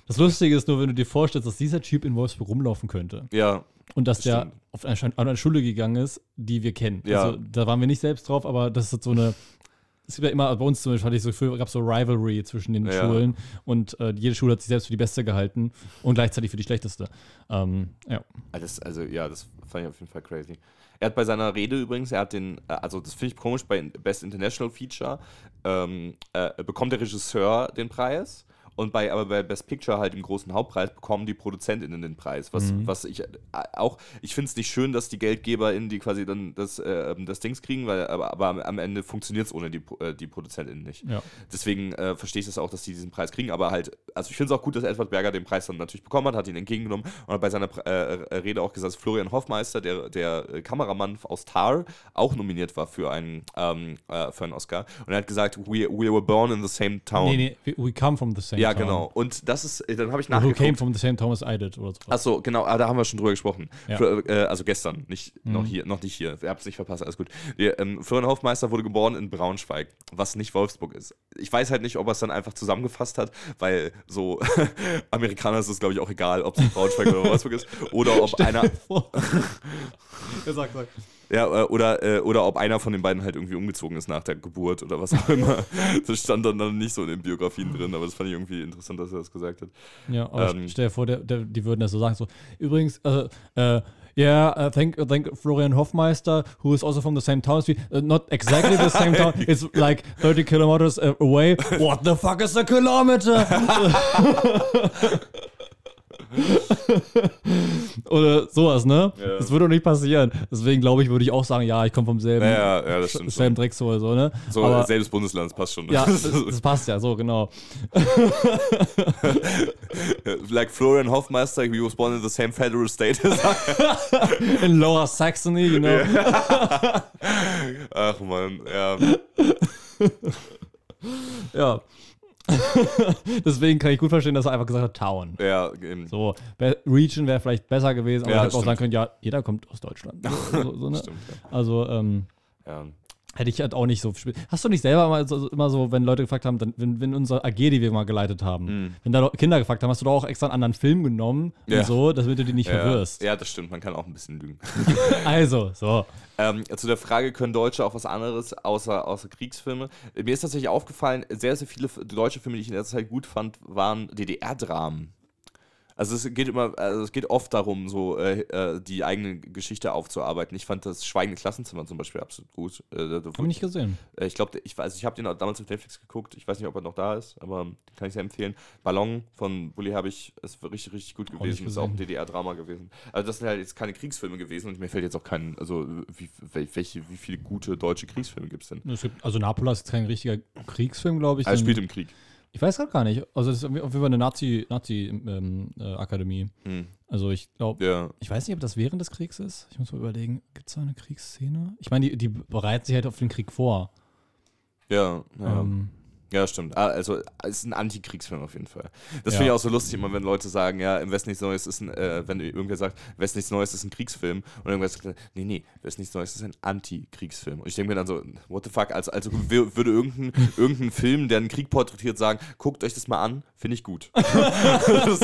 Das Lustige ist nur, wenn du dir vorstellst, dass dieser Typ in Wolfsburg rumlaufen könnte. Ja. Und dass das der stimmt. auf eine, Sch- an eine Schule gegangen ist, die wir kennen. Ja. Also da waren wir nicht selbst drauf, aber das ist so eine. Es gibt ja immer, bei uns zum Beispiel hatte ich so das Gefühl, gab so Rivalry zwischen den Ja. Schulen und äh, jede Schule hat sich selbst für die Beste gehalten und gleichzeitig für die Schlechteste. Ähm, ja. Das, also ja, das fand ich auf jeden Fall crazy. Er hat bei seiner Rede übrigens, er hat den, äh, also das finde ich komisch, bei Best International Feature ähm, äh, bekommt der Regisseur den Preis. Und bei, aber bei Best Picture halt im großen Hauptpreis bekommen die ProduzentInnen den Preis. Was, Mhm. was ich äh, auch, ich finde es nicht schön, dass die GeldgeberInnen, die quasi dann das, äh, das Dings kriegen, weil, aber, aber am- am Ende funktioniert es ohne die, äh, die ProduzentInnen nicht. Ja. Deswegen äh, verstehe ich das auch, dass die diesen Preis kriegen, aber halt, also ich finde es auch gut, dass Edward Berger den Preis dann natürlich bekommen hat, hat ihn entgegengenommen und hat bei seiner äh, Rede auch gesagt, dass Florian Hoffmeister, der, der äh, Kameramann aus Tar, auch nominiert war für einen, ähm, äh, für einen Oscar. Und er hat gesagt, we, we were born in the same town. Nee, nee, we, we come from the same Ja, town. genau. Und das ist, dann habe ich Who came nachgeguckt. from the same town as I did oder so. Achso, genau, ah, da haben wir schon drüber gesprochen. Ja. Für, äh, also gestern, nicht, Mhm. noch, hier, noch nicht hier. Ihr habt es nicht verpasst, alles gut. Die, ähm, Florian Hoffmeister wurde geboren in Braunschweig, was nicht Wolfsburg ist. Ich weiß halt nicht, ob er es dann einfach zusammengefasst hat, weil so Amerikaner ist es, glaube ich, auch egal, ob es in Braunschweig oder Wolfsburg ist. Oder ob einer. Vor. Ja, sag, sag. Ja, äh, oder, äh, oder ob einer von den beiden halt irgendwie umgezogen ist nach der Geburt oder was auch immer. Das stand dann, dann nicht so in den Biografien drin, aber das fand ich irgendwie interessant, dass er das gesagt hat. Ja, aber Ähm, stell dir vor, der, der, die würden das so sagen, so, übrigens, äh, äh, yeah, I think, I think Florian Hoffmeister, who is also from the same town as we, uh, not exactly the same town, it's like thirty kilometers uh, away. What the fuck is a kilometer? Oder sowas, ne? Ja. Das würde doch nicht passieren. Deswegen glaube ich, würde ich auch sagen, ja, ich komme vom selben, Ja, ja, das stimmt selben Drecksol, so, ne? So, Aber, selbes Bundesland, das passt schon. ja, das, das passt ja, so, genau. Like Florian Hoffmeister, he was born in the same federal state. In Lower Saxony, you know. Ach man, ja. Ja. Deswegen kann ich gut verstehen, dass er einfach gesagt hat, Town. Ja, eben. So, Be- Region wäre vielleicht besser gewesen, aber Ja, ich hätte auch stimmt. sagen können, ja, jeder kommt aus Deutschland. So, so, so, ne? Stimmt, Also, ähm, ja. hätte ich halt auch nicht so viel. Hast du nicht selber mal so, so- immer so, wenn Leute gefragt haben, dann, wenn, wenn unser A G, die wir mal geleitet haben, Mhm. wenn da Kinder gefragt haben, hast du doch auch extra einen anderen Film genommen Ja. und so, damit du die nicht Ja, verwirrst. ja, das stimmt, man kann auch ein bisschen lügen. Also, so. Ähm, zu der Frage, können Deutsche auch was anderes außer, außer Kriegsfilme? Mir ist tatsächlich aufgefallen, sehr, sehr viele f- deutsche Filme, die ich in letzter Zeit gut fand, waren D D R-Dramen. Also es geht immer, also es geht oft darum, so äh, äh, die eigene Geschichte aufzuarbeiten. Ich fand das Schweigende Klassenzimmer zum Beispiel absolut gut. Äh, da- da- Hab ich nicht gesehen. Äh, Ich glaube, ich weiß, ich habe den auch damals auf Netflix geguckt. Ich weiß nicht, ob er noch da ist, aber kann ich sehr empfehlen. Ballon von Bully habe ich, ist richtig, richtig gut nicht gewesen. Ist auch ein gesehen. D D R-Drama gewesen. Also das sind halt jetzt keine Kriegsfilme gewesen und mir fällt jetzt auch kein, also wie, wel- welche, wie viele gute deutsche Kriegsfilme gibt es denn? Es gibt, also Napola ist kein richtiger Kriegsfilm, glaube ich. Er sondern- spielt im Krieg. Ich weiß gerade gar nicht. Also es ist auf jeden Fall eine Nazi-Akademie. Nazi, ähm, äh, Akademie. Hm. Also ich glaube, Ja. ich weiß nicht, ob das während des Kriegs ist. Ich muss mal überlegen, gibt es da eine Kriegsszene? Ich meine, die, die bereiten sich halt auf den Krieg vor. Ja, ja. Ähm, Ja, stimmt. Ah, also es ist ein Antikriegsfilm auf jeden Fall. Das Ja. finde ich auch so lustig, immer wenn Leute sagen, ja, im Westen nichts Neues ist ein, äh, wenn irgendwer sagt, im Westen nichts Neues ist ein Kriegsfilm und irgendwer sagt, nee, nee, Westen nichts Neues ist ein Antikriegsfilm. Und ich denke mir dann so, what the fuck, also, also w- würde irgendein, irgendein Film, der einen Krieg porträtiert, sagen, guckt euch das mal an, finde ich gut. das,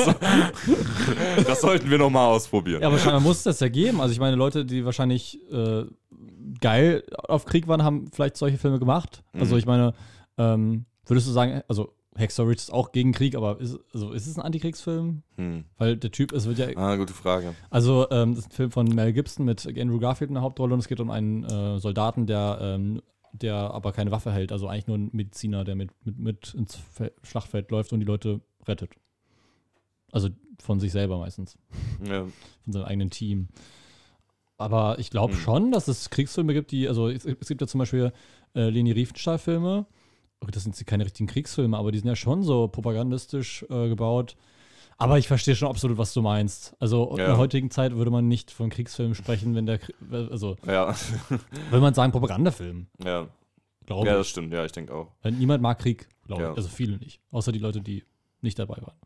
das sollten wir nochmal ausprobieren. ja, aber scheinbar muss es das ja geben. Also ich meine, Leute, die wahrscheinlich äh, geil auf Krieg waren, haben vielleicht solche Filme gemacht. Also Mhm. ich meine, ähm, würdest du sagen, also Hacksaw Ridge ist auch gegen Krieg, aber ist, also ist es ein Antikriegsfilm? Hm. Weil der Typ, es wird ja Ah, gute Frage. Also, ähm, das ist ein Film von Mel Gibson mit Andrew Garfield in der Hauptrolle und es geht um einen äh, Soldaten, der, ähm, der aber keine Waffe hält, also eigentlich nur ein Mediziner, der mit, mit, mit ins Fe- Schlachtfeld läuft und die Leute rettet. Also von sich selber meistens, Ja. von seinem eigenen Team. Aber ich glaube Hm. schon, dass es Kriegsfilme gibt, die, also es, es gibt ja zum Beispiel äh, Leni Riefenstahl-Filme. Okay, das sind keine richtigen Kriegsfilme, aber die sind ja schon so propagandistisch äh, gebaut. Aber ich verstehe schon absolut, was du meinst. Also in Ja. der heutigen Zeit würde man nicht von Kriegsfilmen sprechen, wenn der, Krie- also Ja. will man sagen Propagandafilm, ja. glaube Ja, ich. das stimmt, ja, ich denke auch. Weil niemand mag Krieg, glaube Ja. ich. Also viele nicht. Außer die Leute, die nicht dabei waren.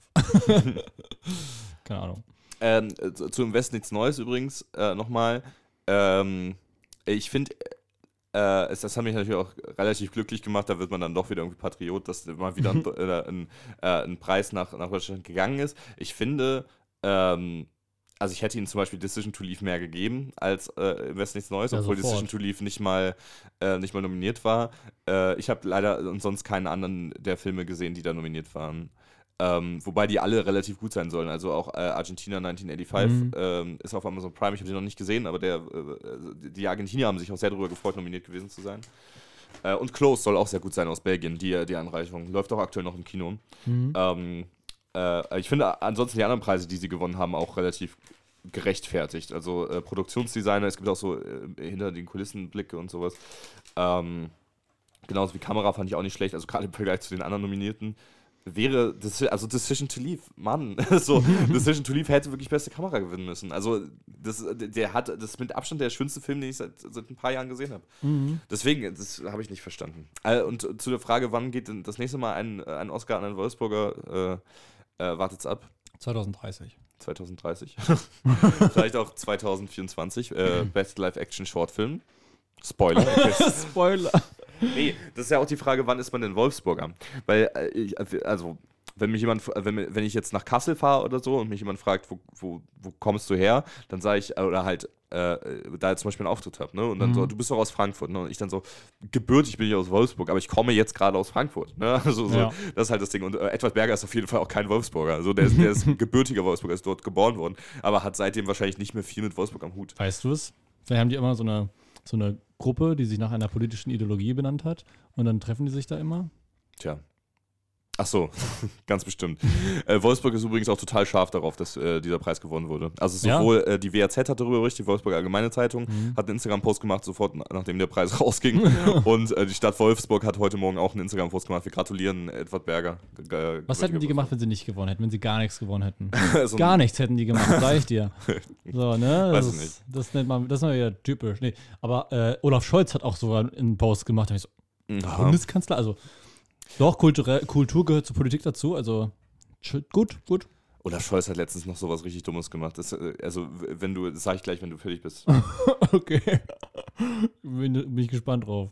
Keine Ahnung. Ähm, zu, zu Im Westen nichts Neues übrigens äh, nochmal. Ähm, ich finde, Äh, es, das hat mich natürlich auch relativ glücklich gemacht. Da wird man dann doch wieder irgendwie Patriot, dass mal wieder ein, äh, ein, äh, ein Preis nach, nach Deutschland gegangen ist. Ich finde, ähm, also ich hätte ihnen zum Beispiel Decision to Leave mehr gegeben als äh, Im Westen nichts Neues, Ja, obwohl sofort. Decision to Leave nicht mal, äh, nicht mal nominiert war. Äh, ich habe leider sonst keinen anderen der Filme gesehen, die da nominiert waren. Ähm, wobei die alle relativ gut sein sollen. Also auch äh, Argentina neunzehnhundertfünfundachtzig Mhm. ähm, ist auf Amazon Prime. Ich habe den noch nicht gesehen, aber der, äh, die Argentinier haben sich auch sehr darüber gefreut, nominiert gewesen zu sein. Äh, und Close soll auch sehr gut sein aus Belgien, die, die Anreicherung. Läuft auch aktuell noch im Kino. Mhm. Ähm, äh, ich finde ansonsten die anderen Preise, die sie gewonnen haben, auch relativ gerechtfertigt. Also äh, Produktionsdesigner, es gibt auch so äh, hinter den Kulissen Blicke und sowas. Ähm, genauso wie Kamera fand ich auch nicht schlecht, also gerade im Vergleich zu den anderen Nominierten. Wäre, also Decision to Leave, Mann, so, Decision to Leave hätte wirklich beste Kamera gewinnen müssen. Also, das, der hat, das ist mit Abstand der schönste Film, den ich seit, seit ein paar Jahren gesehen habe. Mhm. Deswegen, das habe ich nicht verstanden. Äh, Und zu der Frage, wann geht denn das nächste Mal ein, ein Oscar an einen Wolfsburger, äh, äh, wartet's ab. zwanzig dreißig. zwanzig dreißig. Vielleicht auch zwanzig vierundzwanzig. Äh, Best Live-Action-Shortfilm. Spoiler. Spoiler. Nee, das ist ja auch die Frage, wann ist man denn Wolfsburger? Weil, äh, ich, also, wenn mich jemand, wenn, wenn ich jetzt nach Kassel fahre oder so und mich jemand fragt, wo, wo, wo kommst du her, dann sage ich, oder halt, äh, da jetzt zum Beispiel einen Auftritt habe, ne? Und dann Mhm. so, du bist doch aus Frankfurt, ne? Und ich dann so, gebürtig bin ich aus Wolfsburg, aber ich komme jetzt gerade aus Frankfurt, ne? Also, so, Ja. das ist halt das Ding. Und äh, Edward Berger ist auf jeden Fall auch kein Wolfsburger. Also, der ist, der ist ein gebürtiger Wolfsburger, ist dort geboren worden, aber hat seitdem wahrscheinlich nicht mehr viel mit Wolfsburg am Hut. Weißt du es? Vielleicht haben die immer so eine, so eine Gruppe, die sich nach einer politischen Ideologie benannt hat. Und dann treffen die sich da immer. Tja. Ach so, ganz bestimmt. äh, Wolfsburg ist übrigens auch total scharf darauf, dass äh, dieser Preis gewonnen wurde. Also sowohl äh, die W A Z hat darüber berichtet, die Wolfsburger Allgemeine Zeitung, Mhm. hat einen Instagram-Post gemacht, sofort nachdem der Preis rausging. Und äh, die Stadt Wolfsburg hat heute Morgen auch einen Instagram-Post gemacht. Wir gratulieren Edward Berger. G- Was hätten die gemacht, wenn sie nicht gewonnen hätten, wenn sie gar nichts gewonnen hätten? so Gar nichts hätten die gemacht, sag ich dir. So, ne? Das Weiß ich ist, das nennt man, das ist mal wieder typisch. Nee, aber äh, Olaf Scholz hat auch sogar einen Post gemacht, da hab ich so, Aha. Bundeskanzler, also doch, kulturell, Kultur gehört zur Politik dazu, also sch- gut, gut. Olaf Scholz hat letztens noch sowas richtig Dummes gemacht. Das, äh, also, w- wenn du, das sag ich gleich, wenn du fertig bist. Okay. Bin, bin ich gespannt drauf.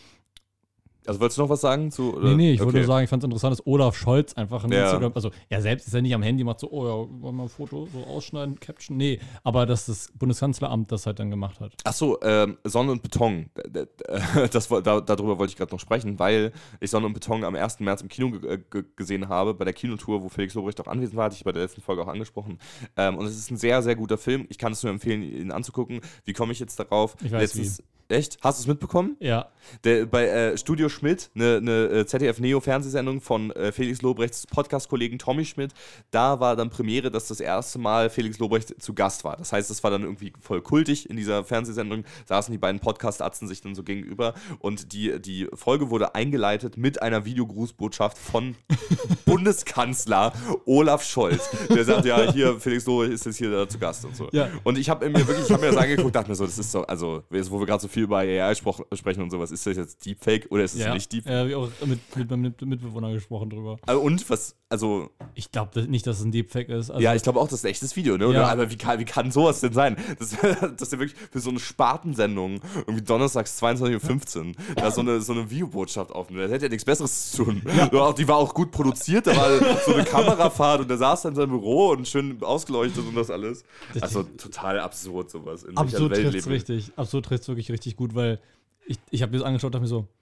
Also, wolltest du noch was sagen zu? Oder? Nee, nee, ich wollte Okay. nur sagen, ich fand es interessant, dass Olaf Scholz einfach ein Ja. Instagram, also er selbst ist ja nicht am Handy, macht so, oh ja, wollen wir mal ein Foto, so ausschneiden, Caption, nee, aber dass das Bundeskanzleramt das halt dann gemacht hat. Ach so, ähm, Sonne und Beton. D- d- Das, woll- da, darüber wollte ich gerade noch sprechen, weil ich Sonne und Beton am ersten März im Kino ge ge gesehen habe, bei der Kinotour, wo Felix Lobrecht auch anwesend war, hatte ich bei der letzten Folge auch angesprochen. Ähm, und es ist ein sehr, sehr guter Film. Ich kann es nur empfehlen, ihn anzugucken. Wie komme ich jetzt darauf? Ich weiß Letztens, echt? Hast du es mitbekommen? Ja, Der, bei äh, Studio Schmidt, eine ne, äh, Z D F-Neo-Fernsehsendung von äh, Felix Lobrechts Podcast-Kollegen Tommy Schmidt, da war dann Premiere, dass das erste Mal Felix Lobrecht zu Gast war. Das heißt, es war dann irgendwie voll kultig in dieser Fernsehsendung, saßen die beiden Podcast-Atzen sich dann so gegenüber und die, die Folge wurde eingeleitet mit einer Videogrußbotschaft von Bundeskanzler Olaf Scholz. Der sagt, ja, hier, Felix Lobrecht ist jetzt hier da zu Gast und so. Ja. Und ich habe mir wirklich, ich habe mir das angeguckt, dachte mir so, das ist so, also, jetzt, wo wir gerade so viel über A I spro- sprechen und sowas, ist das jetzt Deepfake oder ist es ja. nicht Deepfake? Ja, hab ich auch mit, mit meinem Mit- Mitbewohner gesprochen drüber. Also, und was, also, Ich glaube nicht, dass es ein Deepfake ist. Also, ja, ich glaube auch, das ist ein echtes Video, ne? Ja. Oder, aber wie kann, wie kann sowas denn sein? Das, das ist ja wirklich für so eine Spartensendung, irgendwie donnerstags zweiundzwanzig Uhr fünfzehn, da so eine, so eine Videobotschaft aufnehmen. Das hätte ja nichts Besseres zu tun. So, auch, die war auch gut produziert, da war so eine Kamerafahrt und der saß dann in seinem Büro und schön ausgeleuchtet und das alles. Also total absurd sowas. In welcher Absurd Welt trifft leben es wir? richtig. Absurd trifft es wirklich richtig gut, weil ich, ich habe mir das angeschaut und dachte mir so,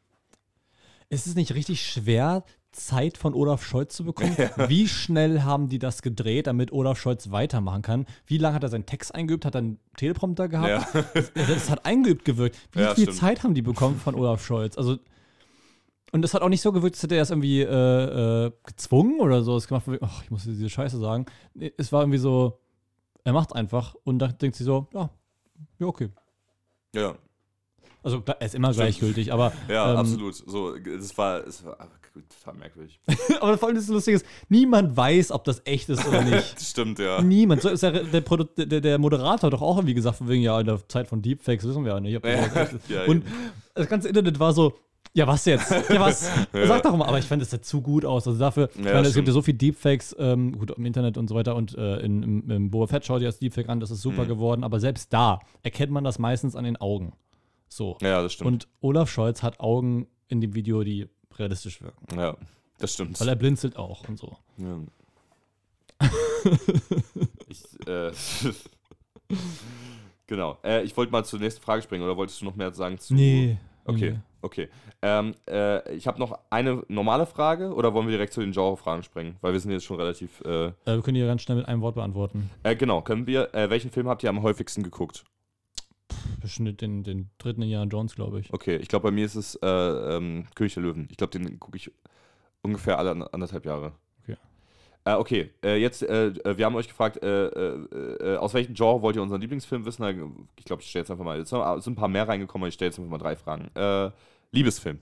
ist es nicht richtig schwer, Zeit von Olaf Scholz zu bekommen? Wie schnell haben die das gedreht, damit Olaf Scholz weitermachen kann? Wie lange hat er seinen Text eingeübt? Hat er einen Teleprompter gehabt? Ja. Das hat eingeübt gewirkt. Wie Ja, viel stimmt. Zeit haben die bekommen von Olaf Scholz? Also, und es hat auch nicht so gewirkt, als hätte er das irgendwie äh, äh, gezwungen oder so. Es gemacht, ach, ich muss diese Scheiße sagen. Nee, es war irgendwie so, er macht einfach und dann denkt sie so, ja, ja, okay. Ja. Also klar, er ist immer gleichgültig, aber, Ja, ähm, absolut. So, das war, das war total merkwürdig. aber vor allem das Lustige ist, niemand weiß, ob das echt ist oder nicht. Das stimmt, ja. Niemand. So ist der, der, Produ der, der Moderator doch auch irgendwie gesagt, von wegen, ja, in der Zeit von Deepfakes wissen wir ja nicht. Ob das Ja, echt ist. ja, Und das ganze Internet war so, ja, was jetzt? Ja, was? Sag doch mal, aber ich fand das ja zu gut aus. Also dafür, ich Ja, meine, es stimmt. gibt ja so viel Deepfakes, ähm, gut, im Internet und so weiter und äh, in, im, im Boba Fett schaut ja das Deepfake an, das ist super Mhm. geworden, aber selbst da erkennt man das meistens an den Augen. So. Ja, das stimmt. Und Olaf Scholz hat Augen in dem Video, die realistisch wirken. Ja, das stimmt. Weil er blinzelt auch und so. Ja. ich, äh, genau. Äh, ich wollte mal zur nächsten Frage springen, oder wolltest du noch mehr sagen zu... Nee. Okay, nee. okay. Ähm, äh, ich habe noch eine normale Frage, oder wollen wir direkt zu den Genre-Fragen springen? Weil wir sind jetzt schon relativ... Äh, äh, wir können die ganz schnell mit einem Wort beantworten. äh, genau, können wir... Äh, welchen Film habt ihr am häufigsten geguckt? Bestimmt den, den dritten Indiana Jones, glaube ich. Okay, ich glaube, bei mir ist es äh, ähm, König der Löwen. Ich glaube, den gucke ich ungefähr alle anderthalb Jahre. Okay. Äh, okay, äh, jetzt, äh, wir haben euch gefragt, äh, äh, äh, aus welchem Genre wollt ihr unseren Lieblingsfilm wissen? Ich glaube, ich stelle jetzt einfach mal, es sind ein paar mehr reingekommen, aber ich stelle jetzt einfach mal drei Fragen. Äh, Liebesfilm.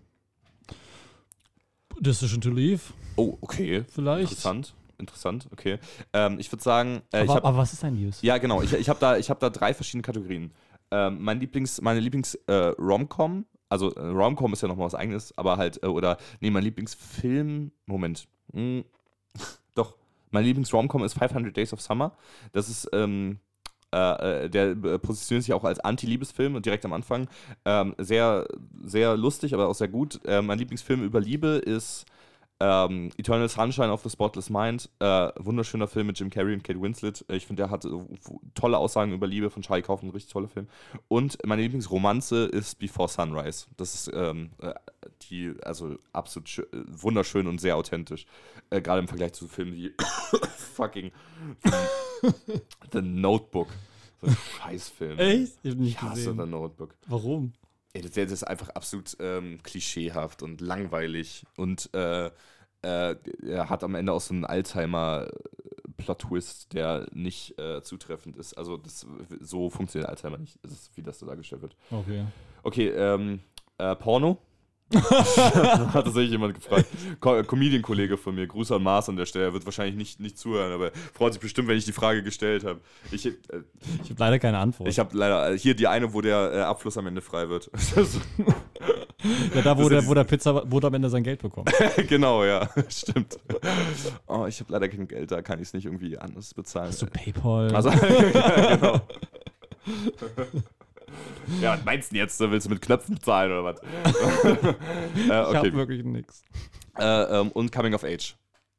Decision to Leave. Oh, okay. Vielleicht. Interessant. Interessant, okay. Ähm, ich würde sagen, äh, aber, ich hab, aber was ist ein Liebesfilm? Ja, genau, ich, ich habe da, hab da drei verschiedene Kategorien. Ähm, mein Lieblings, meine Lieblings-Rom-Com, also äh, Rom-Com ist ja nochmal was Eigenes, aber halt, äh, oder, nee, mein Lieblingsfilm, Moment, hm, doch, mein Lieblings-Rom-Com ist fünfhundert Days of Summer. Das ist, ähm, äh, der äh, positioniert sich auch als Anti-Liebesfilm und direkt am Anfang. Ähm, sehr, sehr lustig, aber auch sehr gut. Äh, mein Lieblingsfilm über Liebe ist ähm, Eternal Sunshine of the Spotless Mind. Äh, wunderschöner Film mit Jim Carrey und Kate Winslet. Ich finde, der hat äh, tolle Aussagen über Liebe von Charlie Kaufman, ein richtig toller Film. Und meine Lieblingsromanze ist Before Sunrise. Das ist ähm, äh, die, also absolut schön, wunderschön und sehr authentisch. Äh, Gerade im Vergleich zu Filmen wie fucking The Notebook. So ein Scheißfilm. Echt? Ich hab nicht Ich hasse gesehen. The Notebook. Warum? Ey, das, das ist einfach absolut ähm, klischeehaft und langweilig. Und äh, äh, er hat am Ende auch so einen Alzheimer-Plot-Twist, der nicht äh, zutreffend ist. Also das, so funktioniert Alzheimer nicht, das ist, wie das so dargestellt wird. Okay. Okay, ähm, äh, Porno? Hat tatsächlich jemand gefragt. Co- Comedian-Kollege von mir, Gruß an Mars an der Stelle, er wird wahrscheinlich nicht, nicht zuhören, aber er freut sich bestimmt, wenn ich die Frage gestellt habe. Ich, äh, Ich habe leider keine Antwort. ich habe leider hier die eine, wo der äh, Abfluss am Ende frei wird. ja, da, wo das der, ist- wo der Pizzabote am Ende sein Geld bekommt. Genau, ja, stimmt. Oh, ich habe leider kein Geld, da kann ich es nicht irgendwie anders bezahlen. Hast du PayPal? Also, ja, genau. Ja, was meinst du denn jetzt? Willst du mit Knöpfen zahlen oder was? äh, Ich habe okay. wirklich nichts. Äh, ähm, und Coming of Age.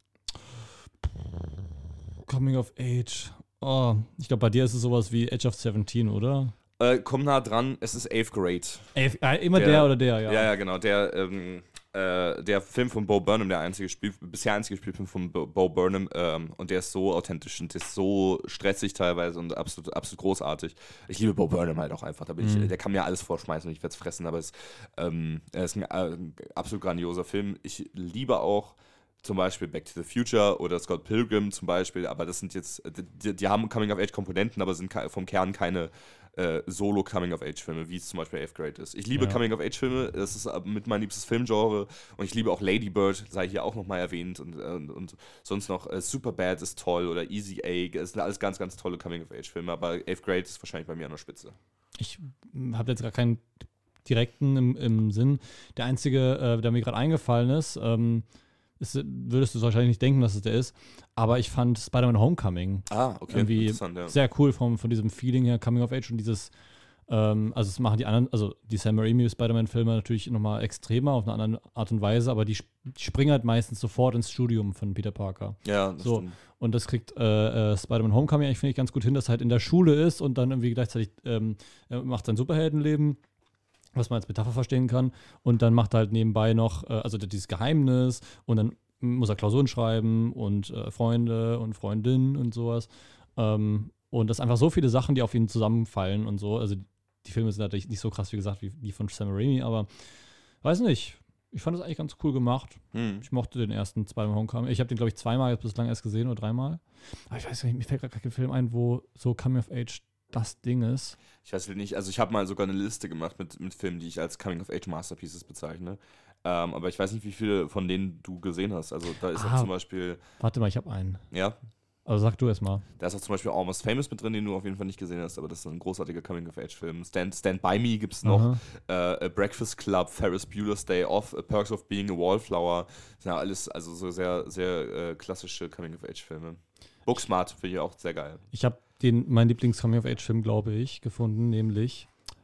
Coming of Age. Oh, ich glaube, bei dir ist es sowas wie Age of seventeen, oder? Äh, komm nah dran, es ist Eighth Grade. Ey, äh, immer Der- der, oder der, ja. Ja, ja, genau. Der, ähm, äh, der Film von Bo Burnham, der einzige Spiel, bisher einzige Spielfilm von Bo, Bo Burnham, ähm, und der ist so authentisch und der ist so stressig teilweise und absolut, absolut großartig. Ich liebe Bo Burnham halt auch einfach. Da bin Mhm. ich, der kann mir alles vorschmeißen und ich werde es fressen, aber es ähm, er ist ein äh, absolut grandioser Film. Ich liebe auch zum Beispiel Back to the Future oder Scott Pilgrim zum Beispiel, aber das sind jetzt, die, die haben Coming-of-Age-Komponenten, aber sind ke- vom Kern keine äh, Solo-Coming-of-Age-Filme, wie es zum Beispiel Eighth Grade ist. Ich liebe Ja. Coming-of-Age-Filme, das ist mit mein liebstes Filmgenre und ich liebe auch Lady Bird, sei hier auch nochmal erwähnt und, und, und sonst noch äh, Superbad ist toll oder Easy A, es sind alles ganz, ganz tolle Coming-of-Age-Filme, aber Eighth Grade ist wahrscheinlich bei mir an der Spitze. Ich habe jetzt gar keinen direkten im, im Sinn. Der einzige, äh, der mir gerade eingefallen ist, ähm, ist, würdest du wahrscheinlich nicht denken, dass es der ist, aber ich fand Spider-Man Homecoming Ah, okay, irgendwie interessant, ja. sehr cool vom, von diesem Feeling her, Coming of Age und dieses, ähm, also es machen die anderen, also die Sam Raimi Spider-Man-Filme natürlich nochmal extremer auf eine andere Art und Weise, aber die, sp- die springen halt meistens sofort ins Studium von Peter Parker. Ja, das So. stimmt. Und das kriegt äh, äh, Spider-Man Homecoming eigentlich, finde ich, ganz gut hin, dass er halt in der Schule ist und dann irgendwie gleichzeitig ähm, er macht sein Superheldenleben, was man als Metapher verstehen kann. Und dann macht er halt nebenbei noch, äh, also dieses Geheimnis und dann muss er Klausuren schreiben und äh, Freunde und Freundinnen und sowas. Ähm, und das sind einfach so viele Sachen, die auf ihn zusammenfallen und so. Also die Filme sind natürlich nicht so krass, wie gesagt, wie die von Sam Raimi, aber weiß nicht. Ich fand das eigentlich ganz cool gemacht. Hm. Ich mochte den ersten Spider-Man Homecoming. Ich habe den, glaube ich, zweimal jetzt bislang erst gesehen oder dreimal. Aber ich weiß nicht, mir fällt gerade kein Film ein, wo so Coming of Age das Ding ist. Ich weiß nicht, also ich habe mal sogar eine Liste gemacht mit, mit Filmen, die ich als Coming-of-Age-Masterpieces bezeichne. Ähm, aber ich weiß nicht, wie viele von denen du gesehen hast. Also da ist Ah. auch zum Beispiel, Warte mal, ich habe einen. ja, Also sag du erst mal. da ist auch zum Beispiel Almost Famous mit drin, den du auf jeden Fall nicht gesehen hast, aber das ist ein großartiger Coming-of-Age-Film. Stand, Stand By Me gibt es noch. Aha. Äh, A Breakfast Club, Ferris Bueller's Day Off, A Perks of Being a Wallflower. Das sind ja alles also so sehr, sehr äh, klassische Coming-of-Age-Filme. Booksmart finde ich auch sehr geil. Ich habe den, mein Lieblings-Coming-of-Age-Film, glaube ich, gefunden, nämlich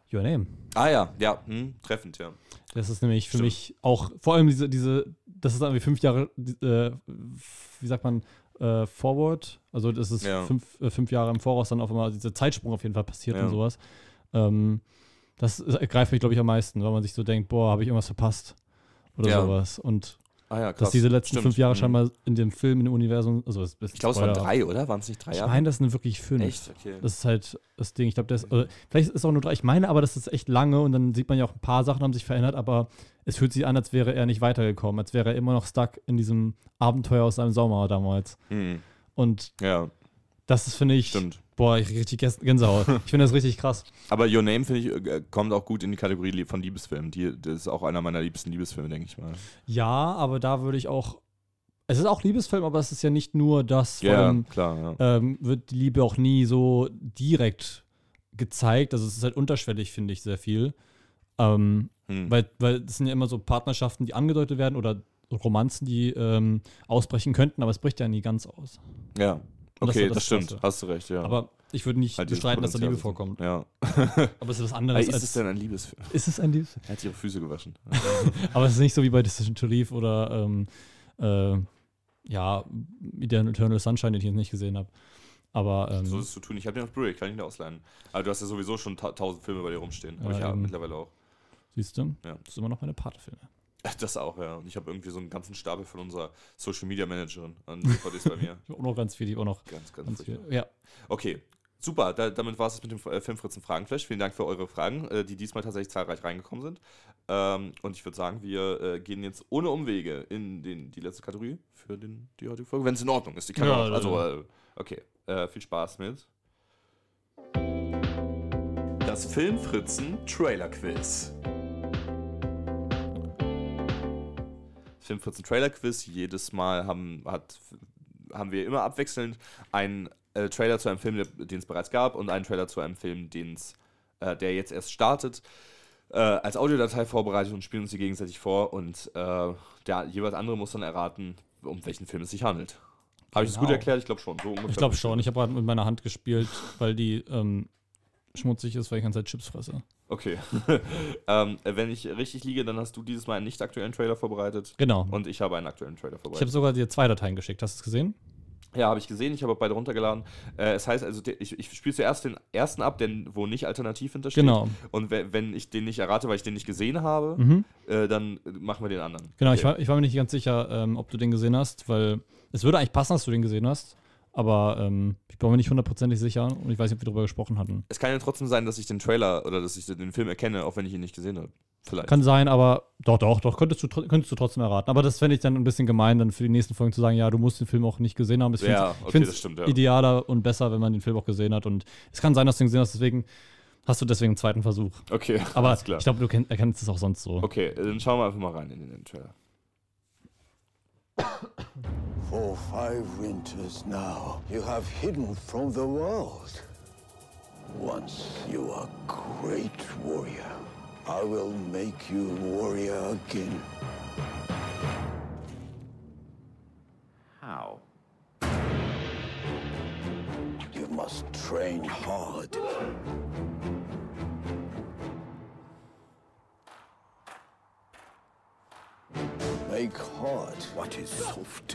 Your Name. Ah ja, ja, hm, treffend, ja. Das ist nämlich für Stimmt. mich auch, vor allem diese, diese, das ist irgendwie fünf Jahre, äh, wie sagt man, äh, forward. Also das ist Ja. fünf, äh, fünf Jahre im Voraus dann auf einmal dieser Zeitsprung auf jeden Fall passiert Ja. und sowas. Ähm, das ergreift mich, glaube ich, am meisten, weil man sich so denkt, boah, habe ich irgendwas verpasst oder Ja. sowas. Und Ah ja, krass. dass diese letzten Stimmt. fünf Jahre Mhm. scheinbar in dem Film, in dem Universum, also das ist Ich glaube, es waren drei, oder? Waren es nicht drei Ich Jahre? meine, das sind wirklich fünf. Echt? Okay. Das ist halt das Ding. Ich glaube, das oder vielleicht ist es auch nur drei. Ich meine aber, das ist echt lange und dann sieht man ja auch, ein paar Sachen haben sich verändert, aber es fühlt sich an, als wäre er nicht weitergekommen, als wäre er immer noch stuck in diesem Abenteuer aus seinem Sommer damals. Hm. Und Ja, das ist, finde ich, stimmt. boah, ich krieg richtig Gäns- Gänsehaut. Ich finde das richtig krass. Aber Your Name, finde ich, äh, kommt auch gut in die Kategorie Lie- von Liebesfilmen. Die, das ist auch einer meiner liebsten Liebesfilme, denke ich mal. Ja, aber da würde ich auch. Es ist auch Liebesfilm, aber es ist ja nicht nur das. Vor Ja, allem klar, ja. ähm, wird die Liebe auch nie so direkt gezeigt. Also es ist halt unterschwellig, finde ich, sehr viel. Ähm, Hm. Weil, weil das sind ja immer so Partnerschaften, die angedeutet werden oder Romanzen, die ähm, ausbrechen könnten, aber es bricht ja nie ganz aus. Ja, Und das okay, war das, das stimmt. Krasse. Hast du recht, ja. Aber ich würde nicht Halt dieses bestreiten, dass da Liebe Potenzial. vorkommt. Ja. Aber es ist was Aber anderes ist als. es denn ein Liebesfilm? Ist es ein Liebesfilm? Er hat ihre Füße gewaschen. Aber es ist nicht so wie bei Decision to Leave oder ähm, äh, ja, wie der Eternal Sunshine, den ich jetzt nicht gesehen habe. Aber ähm, So ist es zu tun. Ich habe den auf Blu-ray, kann ich ihn ausleihen. Aber du hast ja sowieso schon ta tausend Filme bei dir rumstehen. Aber Ja, ich habe eben. mittlerweile auch. siehst du, Ja. das sind immer noch meine Patefilme. Das auch, ja. Und ich habe irgendwie so einen ganzen Stapel von unserer Social Media Managerin an D V Ds bei mir. Ich habe auch noch ganz viel, die auch noch Ganz, ganz, ganz viel. furchtbar. Ja, Okay, super. Da, damit war es mit dem äh, Filmfritzen Fragenflash. Vielen Dank für eure Fragen, äh, die diesmal tatsächlich zahlreich reingekommen sind. Ähm, und ich würde sagen, wir äh, gehen jetzt ohne Umwege in den, die letzte Kategorie für den, die heutige Folge, wenn es in Ordnung ist. Die kann Ja, auch, ja, also, ja. äh, okay. Äh, viel Spaß mit. Das Filmfritzen Trailer Quiz. Filmfritzen Trailer Quiz. Jedes Mal haben, hat, haben wir immer abwechselnd einen äh, Trailer zu einem Film, den es bereits gab, und einen Trailer zu einem Film, den's, äh, der jetzt erst startet, äh, als Audiodatei vorbereitet und spielen uns die gegenseitig vor. Und äh, der jeweils andere muss dann erraten, um welchen Film es sich handelt. Habe ich es Genau. gut erklärt? Ich glaube schon. So ungefähr. ich glaube schon. Ich habe gerade mit meiner Hand gespielt, weil die ähm, schmutzig ist, weil ich die ganze Zeit Chips fresse. Okay. ähm, wenn ich richtig liege, dann hast du dieses Mal einen nicht aktuellen Trailer vorbereitet. Genau. Und ich habe einen aktuellen Trailer Ich vorbereitet. habe sogar dir zwei Dateien geschickt. Hast du es gesehen? Ja, habe ich gesehen. Ich habe auch beide runtergeladen. Äh, es heißt also, der, ich, ich spiele zuerst den ersten ab, den, wo nicht alternativ hintersteht. Genau. Und we- wenn ich den nicht errate, weil ich den nicht gesehen habe, Mhm. äh, dann machen wir den anderen. Genau, Okay. ich, war, ich war mir nicht ganz sicher, ähm, ob du den gesehen hast, weil es würde eigentlich passen, dass du den gesehen hast. Aber ähm, ich bin mir nicht hundertprozentig sicher und ich weiß nicht, ob wir darüber gesprochen hatten. Es kann ja trotzdem sein, dass ich den Trailer oder dass ich den Film erkenne, auch wenn ich ihn nicht gesehen habe. Vielleicht. Kann sein, aber doch, doch, doch, könntest du, tr- könntest du trotzdem erraten. Aber das fände ich dann ein bisschen gemein, dann für die nächsten Folgen zu sagen, ja, du musst den Film auch nicht gesehen haben. Ich finde Ja, okay, das stimmt, ja. idealer und besser, wenn man den Film auch gesehen hat. Und es kann sein, dass du ihn gesehen hast, deswegen hast du deswegen einen zweiten Versuch. Okay, Aber alles klar. ich glaube, du kenn, erkennst es auch sonst so. Okay, dann schauen wir einfach mal rein in den Trailer. For five winters now, you have hidden from the world. Once you are great warrior, I will make you warrior again. How? You must train hard. Make hard what is soft.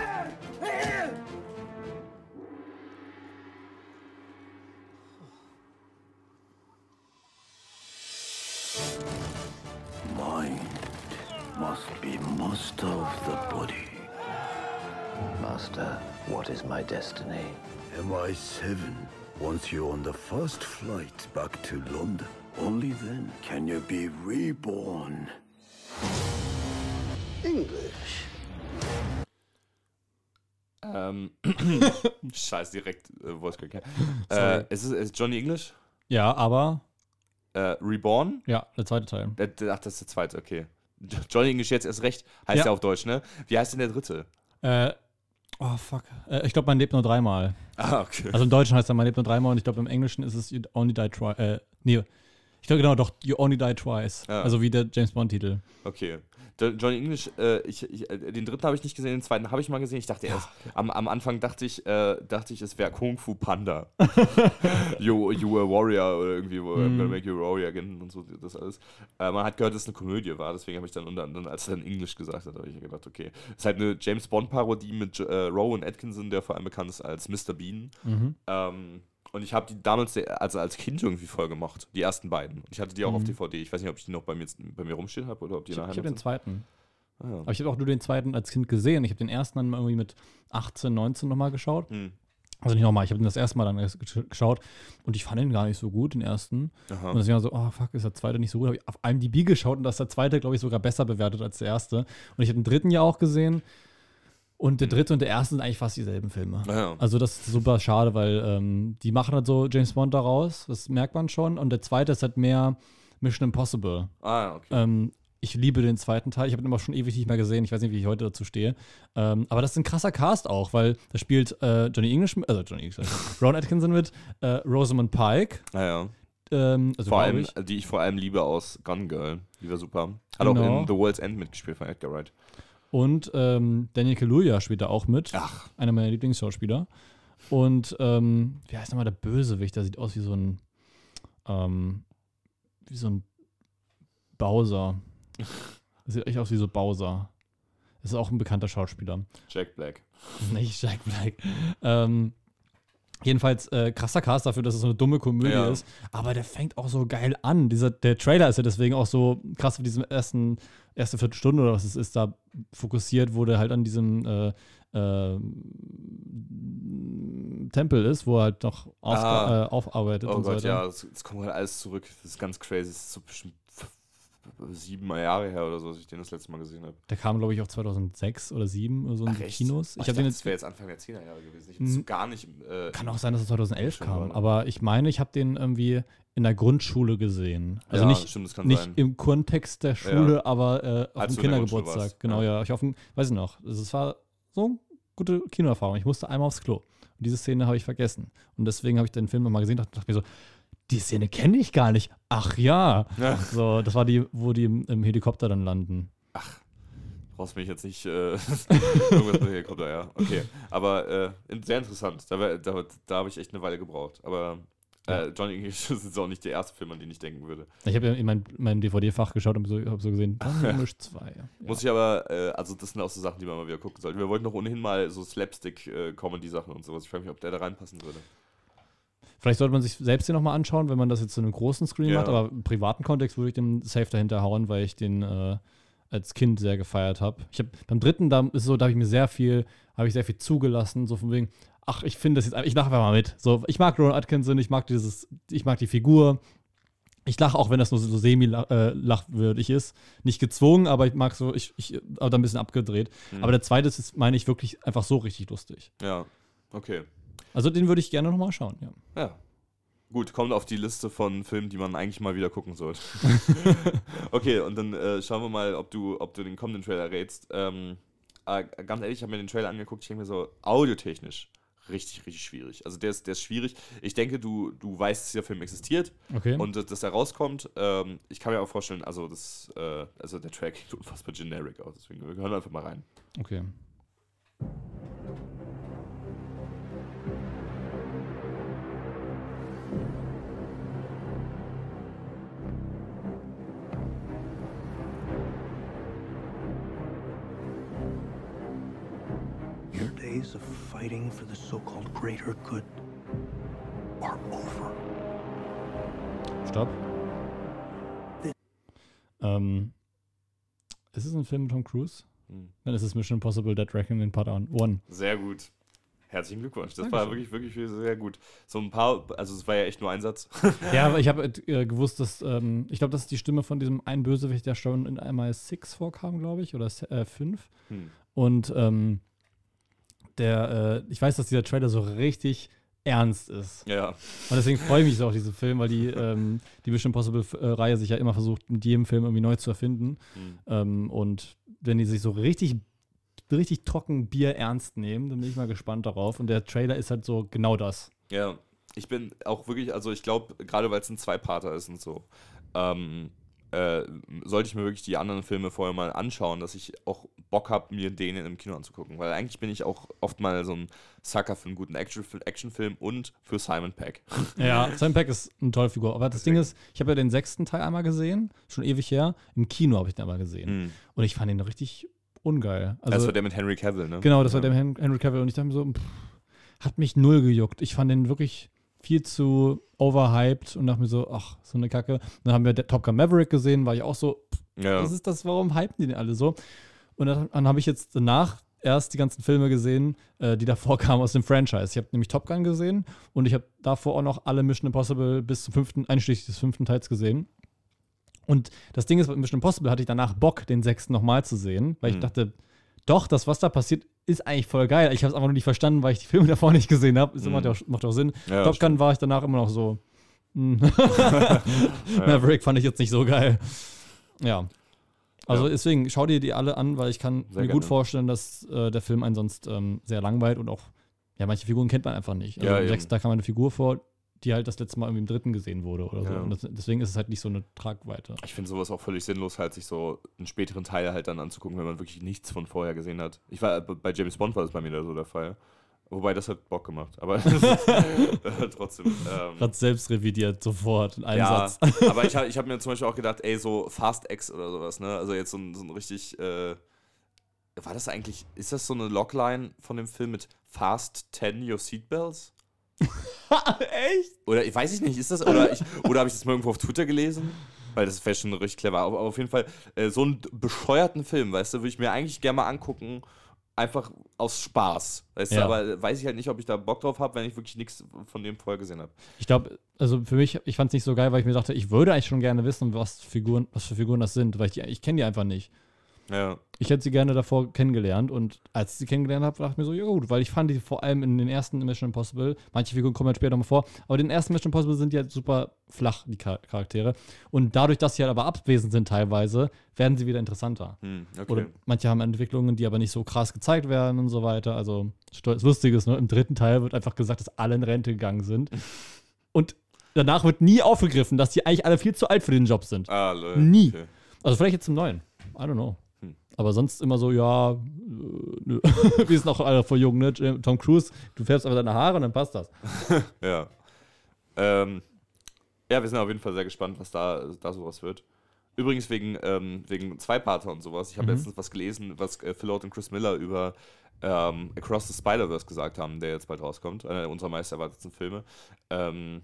Mind must be master of the body. Master, what is my destiny? M I seven wants you on the first flight back to London. Only then can you be reborn. English. Ähm, Scheiß, direkt äh, Voice Crack. Sorry. Äh, ist es ist Johnny English? Ja, aber, Äh, Reborn? ja, der zweite Teil. Äh, ach, das ist der zweite, okay. Johnny English jetzt erst recht, heißt ja, Ja. auf Deutsch, ne? Wie heißt denn der dritte? Äh, oh, fuck. Äh, ich glaube, man lebt nur dreimal. Ah, okay. Also im Deutschen heißt er, man lebt nur dreimal und ich glaube, im Englischen ist es You Only Die Twice. Äh, nee, Ich glaube, genau, doch, You Only Die Twice. Ja. Also wie der James Bond-Titel. Okay. Der Johnny English, äh, ich, ich, äh, den dritten habe ich nicht gesehen, den zweiten habe ich mal gesehen. Ich dachte erst, am, am Anfang dachte ich, äh, dachte ich, es wäre Kung Fu Panda. you, you a Warrior oder irgendwie, wo I'm gonna make you a Warrior again und so, das alles. Äh, man hat gehört, dass es eine Komödie war, deswegen habe ich dann, und dann, dann, als er dann English gesagt hat, habe ich gedacht, okay. Es ist halt eine James Bond-Parodie mit äh, Rowan Atkinson, der vor allem bekannt ist als Mister Bean. Mhm. Ähm, Und ich habe die damals, sehr, also als Kind irgendwie voll gemocht, die ersten beiden. Und ich hatte die auch Mhm. auf D V D. Ich weiß nicht, ob ich die noch bei mir, bei mir rumstehen habe oder ob die Ich, nachher ich habe den sind. zweiten. Ah, ja. Aber ich habe auch nur den zweiten als Kind gesehen. Ich habe den ersten dann irgendwie mit achtzehn, neunzehn nochmal geschaut. Hm. Also nicht nochmal, ich habe den das erste Mal dann erst gesch- geschaut und ich fand ihn gar nicht so gut, den ersten. Aha. Und deswegen war so, oh fuck, ist der zweite nicht so gut. Habe ich auf I M D B geschaut und da ist der zweite, glaube ich, sogar besser bewertet als der erste. Und ich habe den dritten ja auch gesehen. Und der dritte und der erste sind eigentlich fast dieselben Filme. Ah, ja. Also das ist super schade, weil ähm, die machen halt so James Bond daraus, das merkt man schon. Und der zweite ist halt mehr Mission Impossible. Ah, okay. Ähm, ich liebe den zweiten Teil. Ich habe ihn aber schon ewig nicht mehr gesehen. Ich weiß nicht, wie ich heute dazu stehe. Ähm, aber das ist ein krasser Cast auch, weil da spielt äh, Johnny English, mit, also Johnny English, Rowan Atkinson mit, äh, Rosamund Pike. Ah, ja. Ähm, also Vor glaub allem, ich. die ich vor allem liebe aus Gone Girl. Die war super. Hat Genau. auch in The World's End mitgespielt von Edgar Wright. Und ähm, Daniel Kaluuya spielt da auch mit. Ach. Einer meiner Lieblingsschauspieler. Und ähm, wie heißt nochmal der Bösewicht? Der sieht aus wie so ein ähm, wie so ein Bowser. Das sieht echt aus wie so Bowser. Das ist auch ein bekannter Schauspieler. Jack Black. Nicht Jack Black. Ähm, jedenfalls äh, krasser Cast dafür, dass es so eine dumme Komödie Ja. ist. Aber der fängt auch so geil an. Dieser, der Trailer ist ja deswegen auch so krass für diese ersten, erste Viertelstunde oder was es ist, da fokussiert, wo der halt an diesem äh, äh, Tempel ist, wo er halt noch auf, Ah. äh, aufarbeitet Oh und so Gott, weiter. ja, es, es kommt halt alles zurück. Das ist ganz crazy. Das ist so bestimmt f- f- sieben Jahre her oder so, dass ich den das letzte Mal gesehen habe. Der kam, glaube ich, auch zweitaunsechs oder sieben oder so in die Kinos. Oh, Ich habe den dachte, jetzt das wäre jetzt Anfang der zehner Jahre gewesen. Ich Mhm. bin so gar nicht. Äh, Kann auch sein, dass es zweitausendelf Schon kam, mal. aber ich meine, ich habe den irgendwie in der Grundschule gesehen. Also ja, nicht, stimmt, das kann nicht sein. im Kontext der Schule, aber äh, auf Als dem du in der Grundschule Kindergeburtstag. warst. Genau, Ja. ja. Ich auf dem, weiß ich noch, also es war so eine gute Kinoerfahrung. Ich musste einmal aufs Klo. Und diese Szene habe ich vergessen. Und deswegen habe ich den Film nochmal gesehen und dachte mir so, die Szene kenne ich gar nicht. Ach ja. Ja. So, das war die, wo die im, im Helikopter dann landen. Brauchst mich jetzt nicht. Äh, irgendwas mit Helikopter, ja. Okay. Aber äh, in- sehr interessant. Da, wär- da, da habe ich echt eine Weile gebraucht. Aber äh, Johnny English ist jetzt auch nicht der erste Film, an den ich denken würde. Ich habe ja in mein, mein D V D-Fach geschaut und so, habe so gesehen, Johnny English zwei. Ja. Muss ich aber, äh, also das sind auch so Sachen, die man mal wieder gucken sollte. Wir wollten doch ohnehin mal so Slapstick-Comedy-Sachen und sowas. Ich frage mich, ob der da reinpassen würde. Vielleicht sollte man sich selbst den nochmal anschauen, wenn man das jetzt in einem großen Screen Ja. macht, aber im privaten Kontext würde ich den safe dahinter hauen, weil ich den äh, als Kind sehr gefeiert habe. Ich habe beim dritten, da ist es so, da habe ich mir sehr viel, habe ich sehr viel zugelassen, so von wegen, ach, ich finde das jetzt, ich lache einfach mal mit. So, ich mag Rowan Atkinson, ich mag dieses, ich mag die Figur. Ich lache auch, wenn das nur so semi-lachwürdig ist. Nicht gezwungen, aber ich mag so, ich, ich aber da ein bisschen abgedreht. Mhm. Aber der zweite ist, meine ich, wirklich einfach so richtig lustig. Ja, okay. Also den würde ich gerne nochmal schauen, ja. Ja. Gut, kommt auf die Liste von Filmen, die man eigentlich mal wieder gucken sollte. Okay, und dann äh, schauen wir mal, ob du, ob du den kommenden Trailer rätst. Ähm, äh, ganz ehrlich, ich habe mir den Trailer angeguckt, ich denke mir so, audiotechnisch richtig, richtig schwierig. Also der ist, der ist schwierig. Ich denke, du, du weißt, dass der Film existiert Okay. und dass, dass er rauskommt. Ähm, ich kann mir auch vorstellen, also, das, äh, also der Track sieht unfassbar generic aus, deswegen wir hören einfach mal rein. Okay. Your days of fighting for the so-called greater good are over. Stopp. Ähm, ist es ein Film mit Tom Cruise? Hm. Dann ist es Mission Impossible Dead Reckoning Part One. Sehr gut. Herzlichen Glückwunsch. Das Dankeschön. war wirklich, wirklich sehr gut. So ein paar, also es war ja echt nur ein Satz. Ja, aber ich habe äh, gewusst, dass, ähm, ich glaube, das ist die Stimme von diesem einen Bösewicht, der schon in einmal Six vorkam, glaube ich, oder äh, fünf. Hm. Und ähm, der, äh, ich weiß, dass dieser Trailer so richtig ernst ist. Ja. Und deswegen freue ich mich so auf diesen Film, weil die, ähm, die Mission Impossible-Reihe sich ja immer versucht, mit jedem Film irgendwie neu zu erfinden. Hm. Ähm, und wenn die sich so richtig, richtig trocken Bier ernst nehmen, dann bin ich mal gespannt darauf. Und der Trailer ist halt so genau das. Ja, ich bin auch wirklich, also ich glaube, gerade weil es ein Zwei-Parter ist und so, ähm, äh, sollte ich mir wirklich die anderen Filme vorher mal anschauen, dass ich auch Bock habe, mir den im Kino anzugucken. Weil eigentlich bin ich auch oft mal so ein Sucker für einen guten Actionfilm und für Simon Pegg. Ja, Simon Pegg ist eine tolle Figur. Aber das Deswegen. Ding ist, ich habe ja den sechsten Teil einmal gesehen, schon ewig her. Im Kino habe ich den einmal gesehen. Mhm. Und ich fand ihn richtig ungeil. Also, das war der mit Henry Cavill, ne? Genau, das ja. war der mit Henry Cavill. Und ich dachte mir so, pff, hat mich null gejuckt. Ich fand den wirklich viel zu overhyped und dachte mir so, ach, so eine Kacke. Dann haben wir Top Gun Maverick gesehen, war ich auch so, pff, ja. was ist das, warum hypen die denn alle so? Und dann, dann habe ich jetzt danach erst die ganzen Filme gesehen, äh, die davor kamen aus dem Franchise. Ich habe nämlich Top Gun gesehen und ich habe davor auch noch alle Mission Impossible bis zum fünften, einschließlich des fünften Teils gesehen. Und das Ding ist, bei Mission Impossible hatte ich danach Bock, den sechsten nochmal zu sehen, weil mhm. ich dachte, doch, das, was da passiert, ist eigentlich voll geil. Ich habe es einfach nur nicht verstanden, weil ich die Filme davor nicht gesehen habe. Das mhm. macht, auch, macht auch Sinn. Ja, Top Gun war ich danach immer noch so. Maverick fand ich jetzt nicht so geil. Ja. Also ja. deswegen, schau dir die alle an, weil ich kann sehr mir gerne. gut vorstellen, dass äh, der Film einen sonst ähm, sehr langweilt und auch, ja, manche Figuren kennt man einfach nicht. Also ja, im sechsten, da kam eine Figur vor, die halt das letzte Mal irgendwie im dritten gesehen wurde oder so. Ja. Und das, deswegen ist es halt nicht so eine Tragweite. Ich finde sowas auch völlig sinnlos, halt sich so einen späteren Teil halt dann anzugucken, wenn man wirklich nichts von vorher gesehen hat. Ich war, bei James Bond war das bei mir da so der Fall. Wobei, das hat Bock gemacht. Aber das ist, äh, trotzdem. Ähm, Hat selbst revidiert, sofort, in einem ja, Satz. Aber ich habe ich hab mir zum Beispiel auch gedacht, ey, so Fast X oder sowas, ne? Also jetzt so ein, so ein richtig, äh, war das eigentlich, ist das so eine Logline von dem Film mit Fast ten Your Seatbelts? Echt? Oder ich weiß ich nicht, ist das, oder, ich, oder habe ich das mal irgendwo auf Twitter gelesen? Weil das wäre schon richtig clever. Aber, aber auf jeden Fall, äh, so einen bescheuerten Film, weißt du, würde ich mir eigentlich gerne mal angucken, einfach aus Spaß. Weißt ja. du, aber weiß ich halt nicht, ob ich da Bock drauf habe, wenn ich wirklich nichts von dem vorher gesehen habe. Ich glaube, also für mich, ich fand es nicht so geil, weil ich mir dachte, ich würde eigentlich schon gerne wissen, was Figuren, was für Figuren das sind, weil ich, die, ich kenne die einfach nicht. Ja. Ich hätte sie gerne davor kennengelernt und als ich sie kennengelernt habe, dachte ich mir so, ja gut, weil ich fand die vor allem in den ersten Mission Impossible, manche Figuren kommen halt später noch vor, aber in den ersten Mission Impossible sind die halt super flach, die Charaktere. Und dadurch, dass sie halt aber abwesend sind teilweise, werden sie wieder interessanter. Hm, okay. Oder manche haben Entwicklungen, die aber nicht so krass gezeigt werden und so weiter. Also, das Lustige ist, ne, im dritten Teil wird einfach gesagt, dass alle in Rente gegangen sind. Und danach wird nie aufgegriffen, dass die eigentlich alle viel zu alt für den Job sind. Ah, Leute. Nie. Okay. Also vielleicht jetzt im neuen. I don't know. Aber sonst immer so, ja, äh, nö. Wir sind auch alle voll jung, ne? Tom Cruise, du färbst einfach deine Haare und dann passt das. Ja. Ähm, ja, wir sind auf jeden Fall sehr gespannt, was da, da sowas wird. Übrigens wegen, ähm, wegen Zwei-Parter und sowas. Ich habe mhm. letztens was gelesen, was äh, Phil Lord und Chris Miller über ähm, Across the Spider-Verse gesagt haben, der jetzt bald rauskommt. Einer unserer meist erwarteten Filme. Ähm,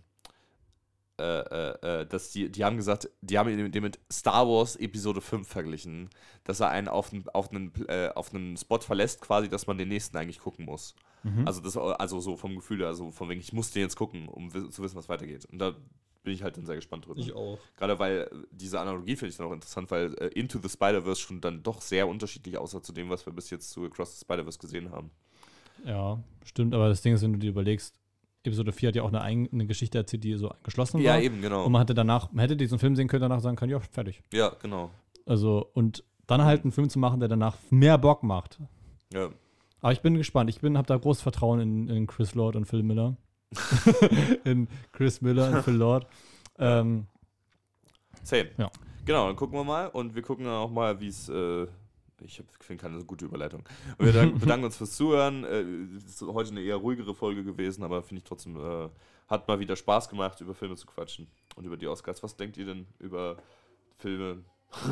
Äh, äh, dass die, die haben gesagt, die haben den mit Star Wars Episode fünf verglichen, dass er einen auf einen, auf einen, äh, auf einen Spot verlässt, quasi, dass man den nächsten eigentlich gucken muss. Mhm. Also das, also so vom Gefühl, also von wegen, ich muss den jetzt gucken, um w- zu wissen, was weitergeht. Und da bin ich halt dann sehr gespannt drüber. Ich auch. Gerade weil diese Analogie finde ich dann auch interessant, weil äh, Into the Spider-Verse schon dann doch sehr unterschiedlich aussah zu dem, was wir bis jetzt zu Across the Spider-Verse gesehen haben. Ja, stimmt, aber das Ding ist, wenn du dir überlegst, Episode vier hat ja auch eine eigene Geschichte erzählt, die so geschlossen war. Ja, eben, genau. Und man hatte danach, man hätte diesen Film sehen können, danach sagen können, ja, fertig. Ja, genau. Also, und dann halt einen Film zu machen, der danach mehr Bock macht. Ja. Aber ich bin gespannt. Ich bin, habe da großes Vertrauen in, in Chris Lord und Phil Miller. in Chris Miller und Phil Lord. Ähm, Same. Ja. Genau, dann gucken wir mal und wir gucken dann auch mal, wie es äh, ich finde keine so gute Überleitung. Und wir danken, bedanken uns fürs Zuhören. Äh, ist heute eine eher ruhigere Folge gewesen, aber finde ich trotzdem, äh, hat mal wieder Spaß gemacht, über Filme zu quatschen und über die Oscars. Was denkt ihr denn über Filme?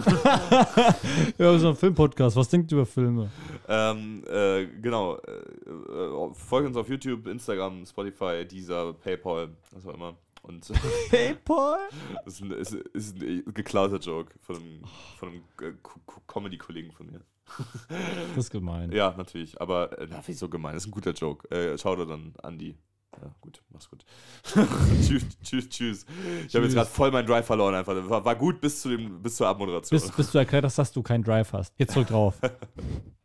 Ja, so ein Filmpodcast. Was denkt ihr über Filme? Ähm, äh, genau. Äh, äh, folgt uns auf YouTube, Instagram, Spotify, Deezer, PayPal, was auch immer. Und PayPal? Das ist ein, ist, ist ein geklauter Joke von einem, von einem Comedy-Kollegen von mir. Das ist gemein. Ja, natürlich. Aber, äh, na, wieso gemein? Das ist ein guter Joke. Äh, schau dir dann an die. Ja, gut, mach's gut. tschüss, tschüss, tschüss. Ich habe jetzt gerade voll meinen Drive verloren einfach. War, war gut bis, zu dem, bis zur Abmoderation. Bis, bis du erklärt hast, dass du keinen Drive hast. Jetzt zurück drauf.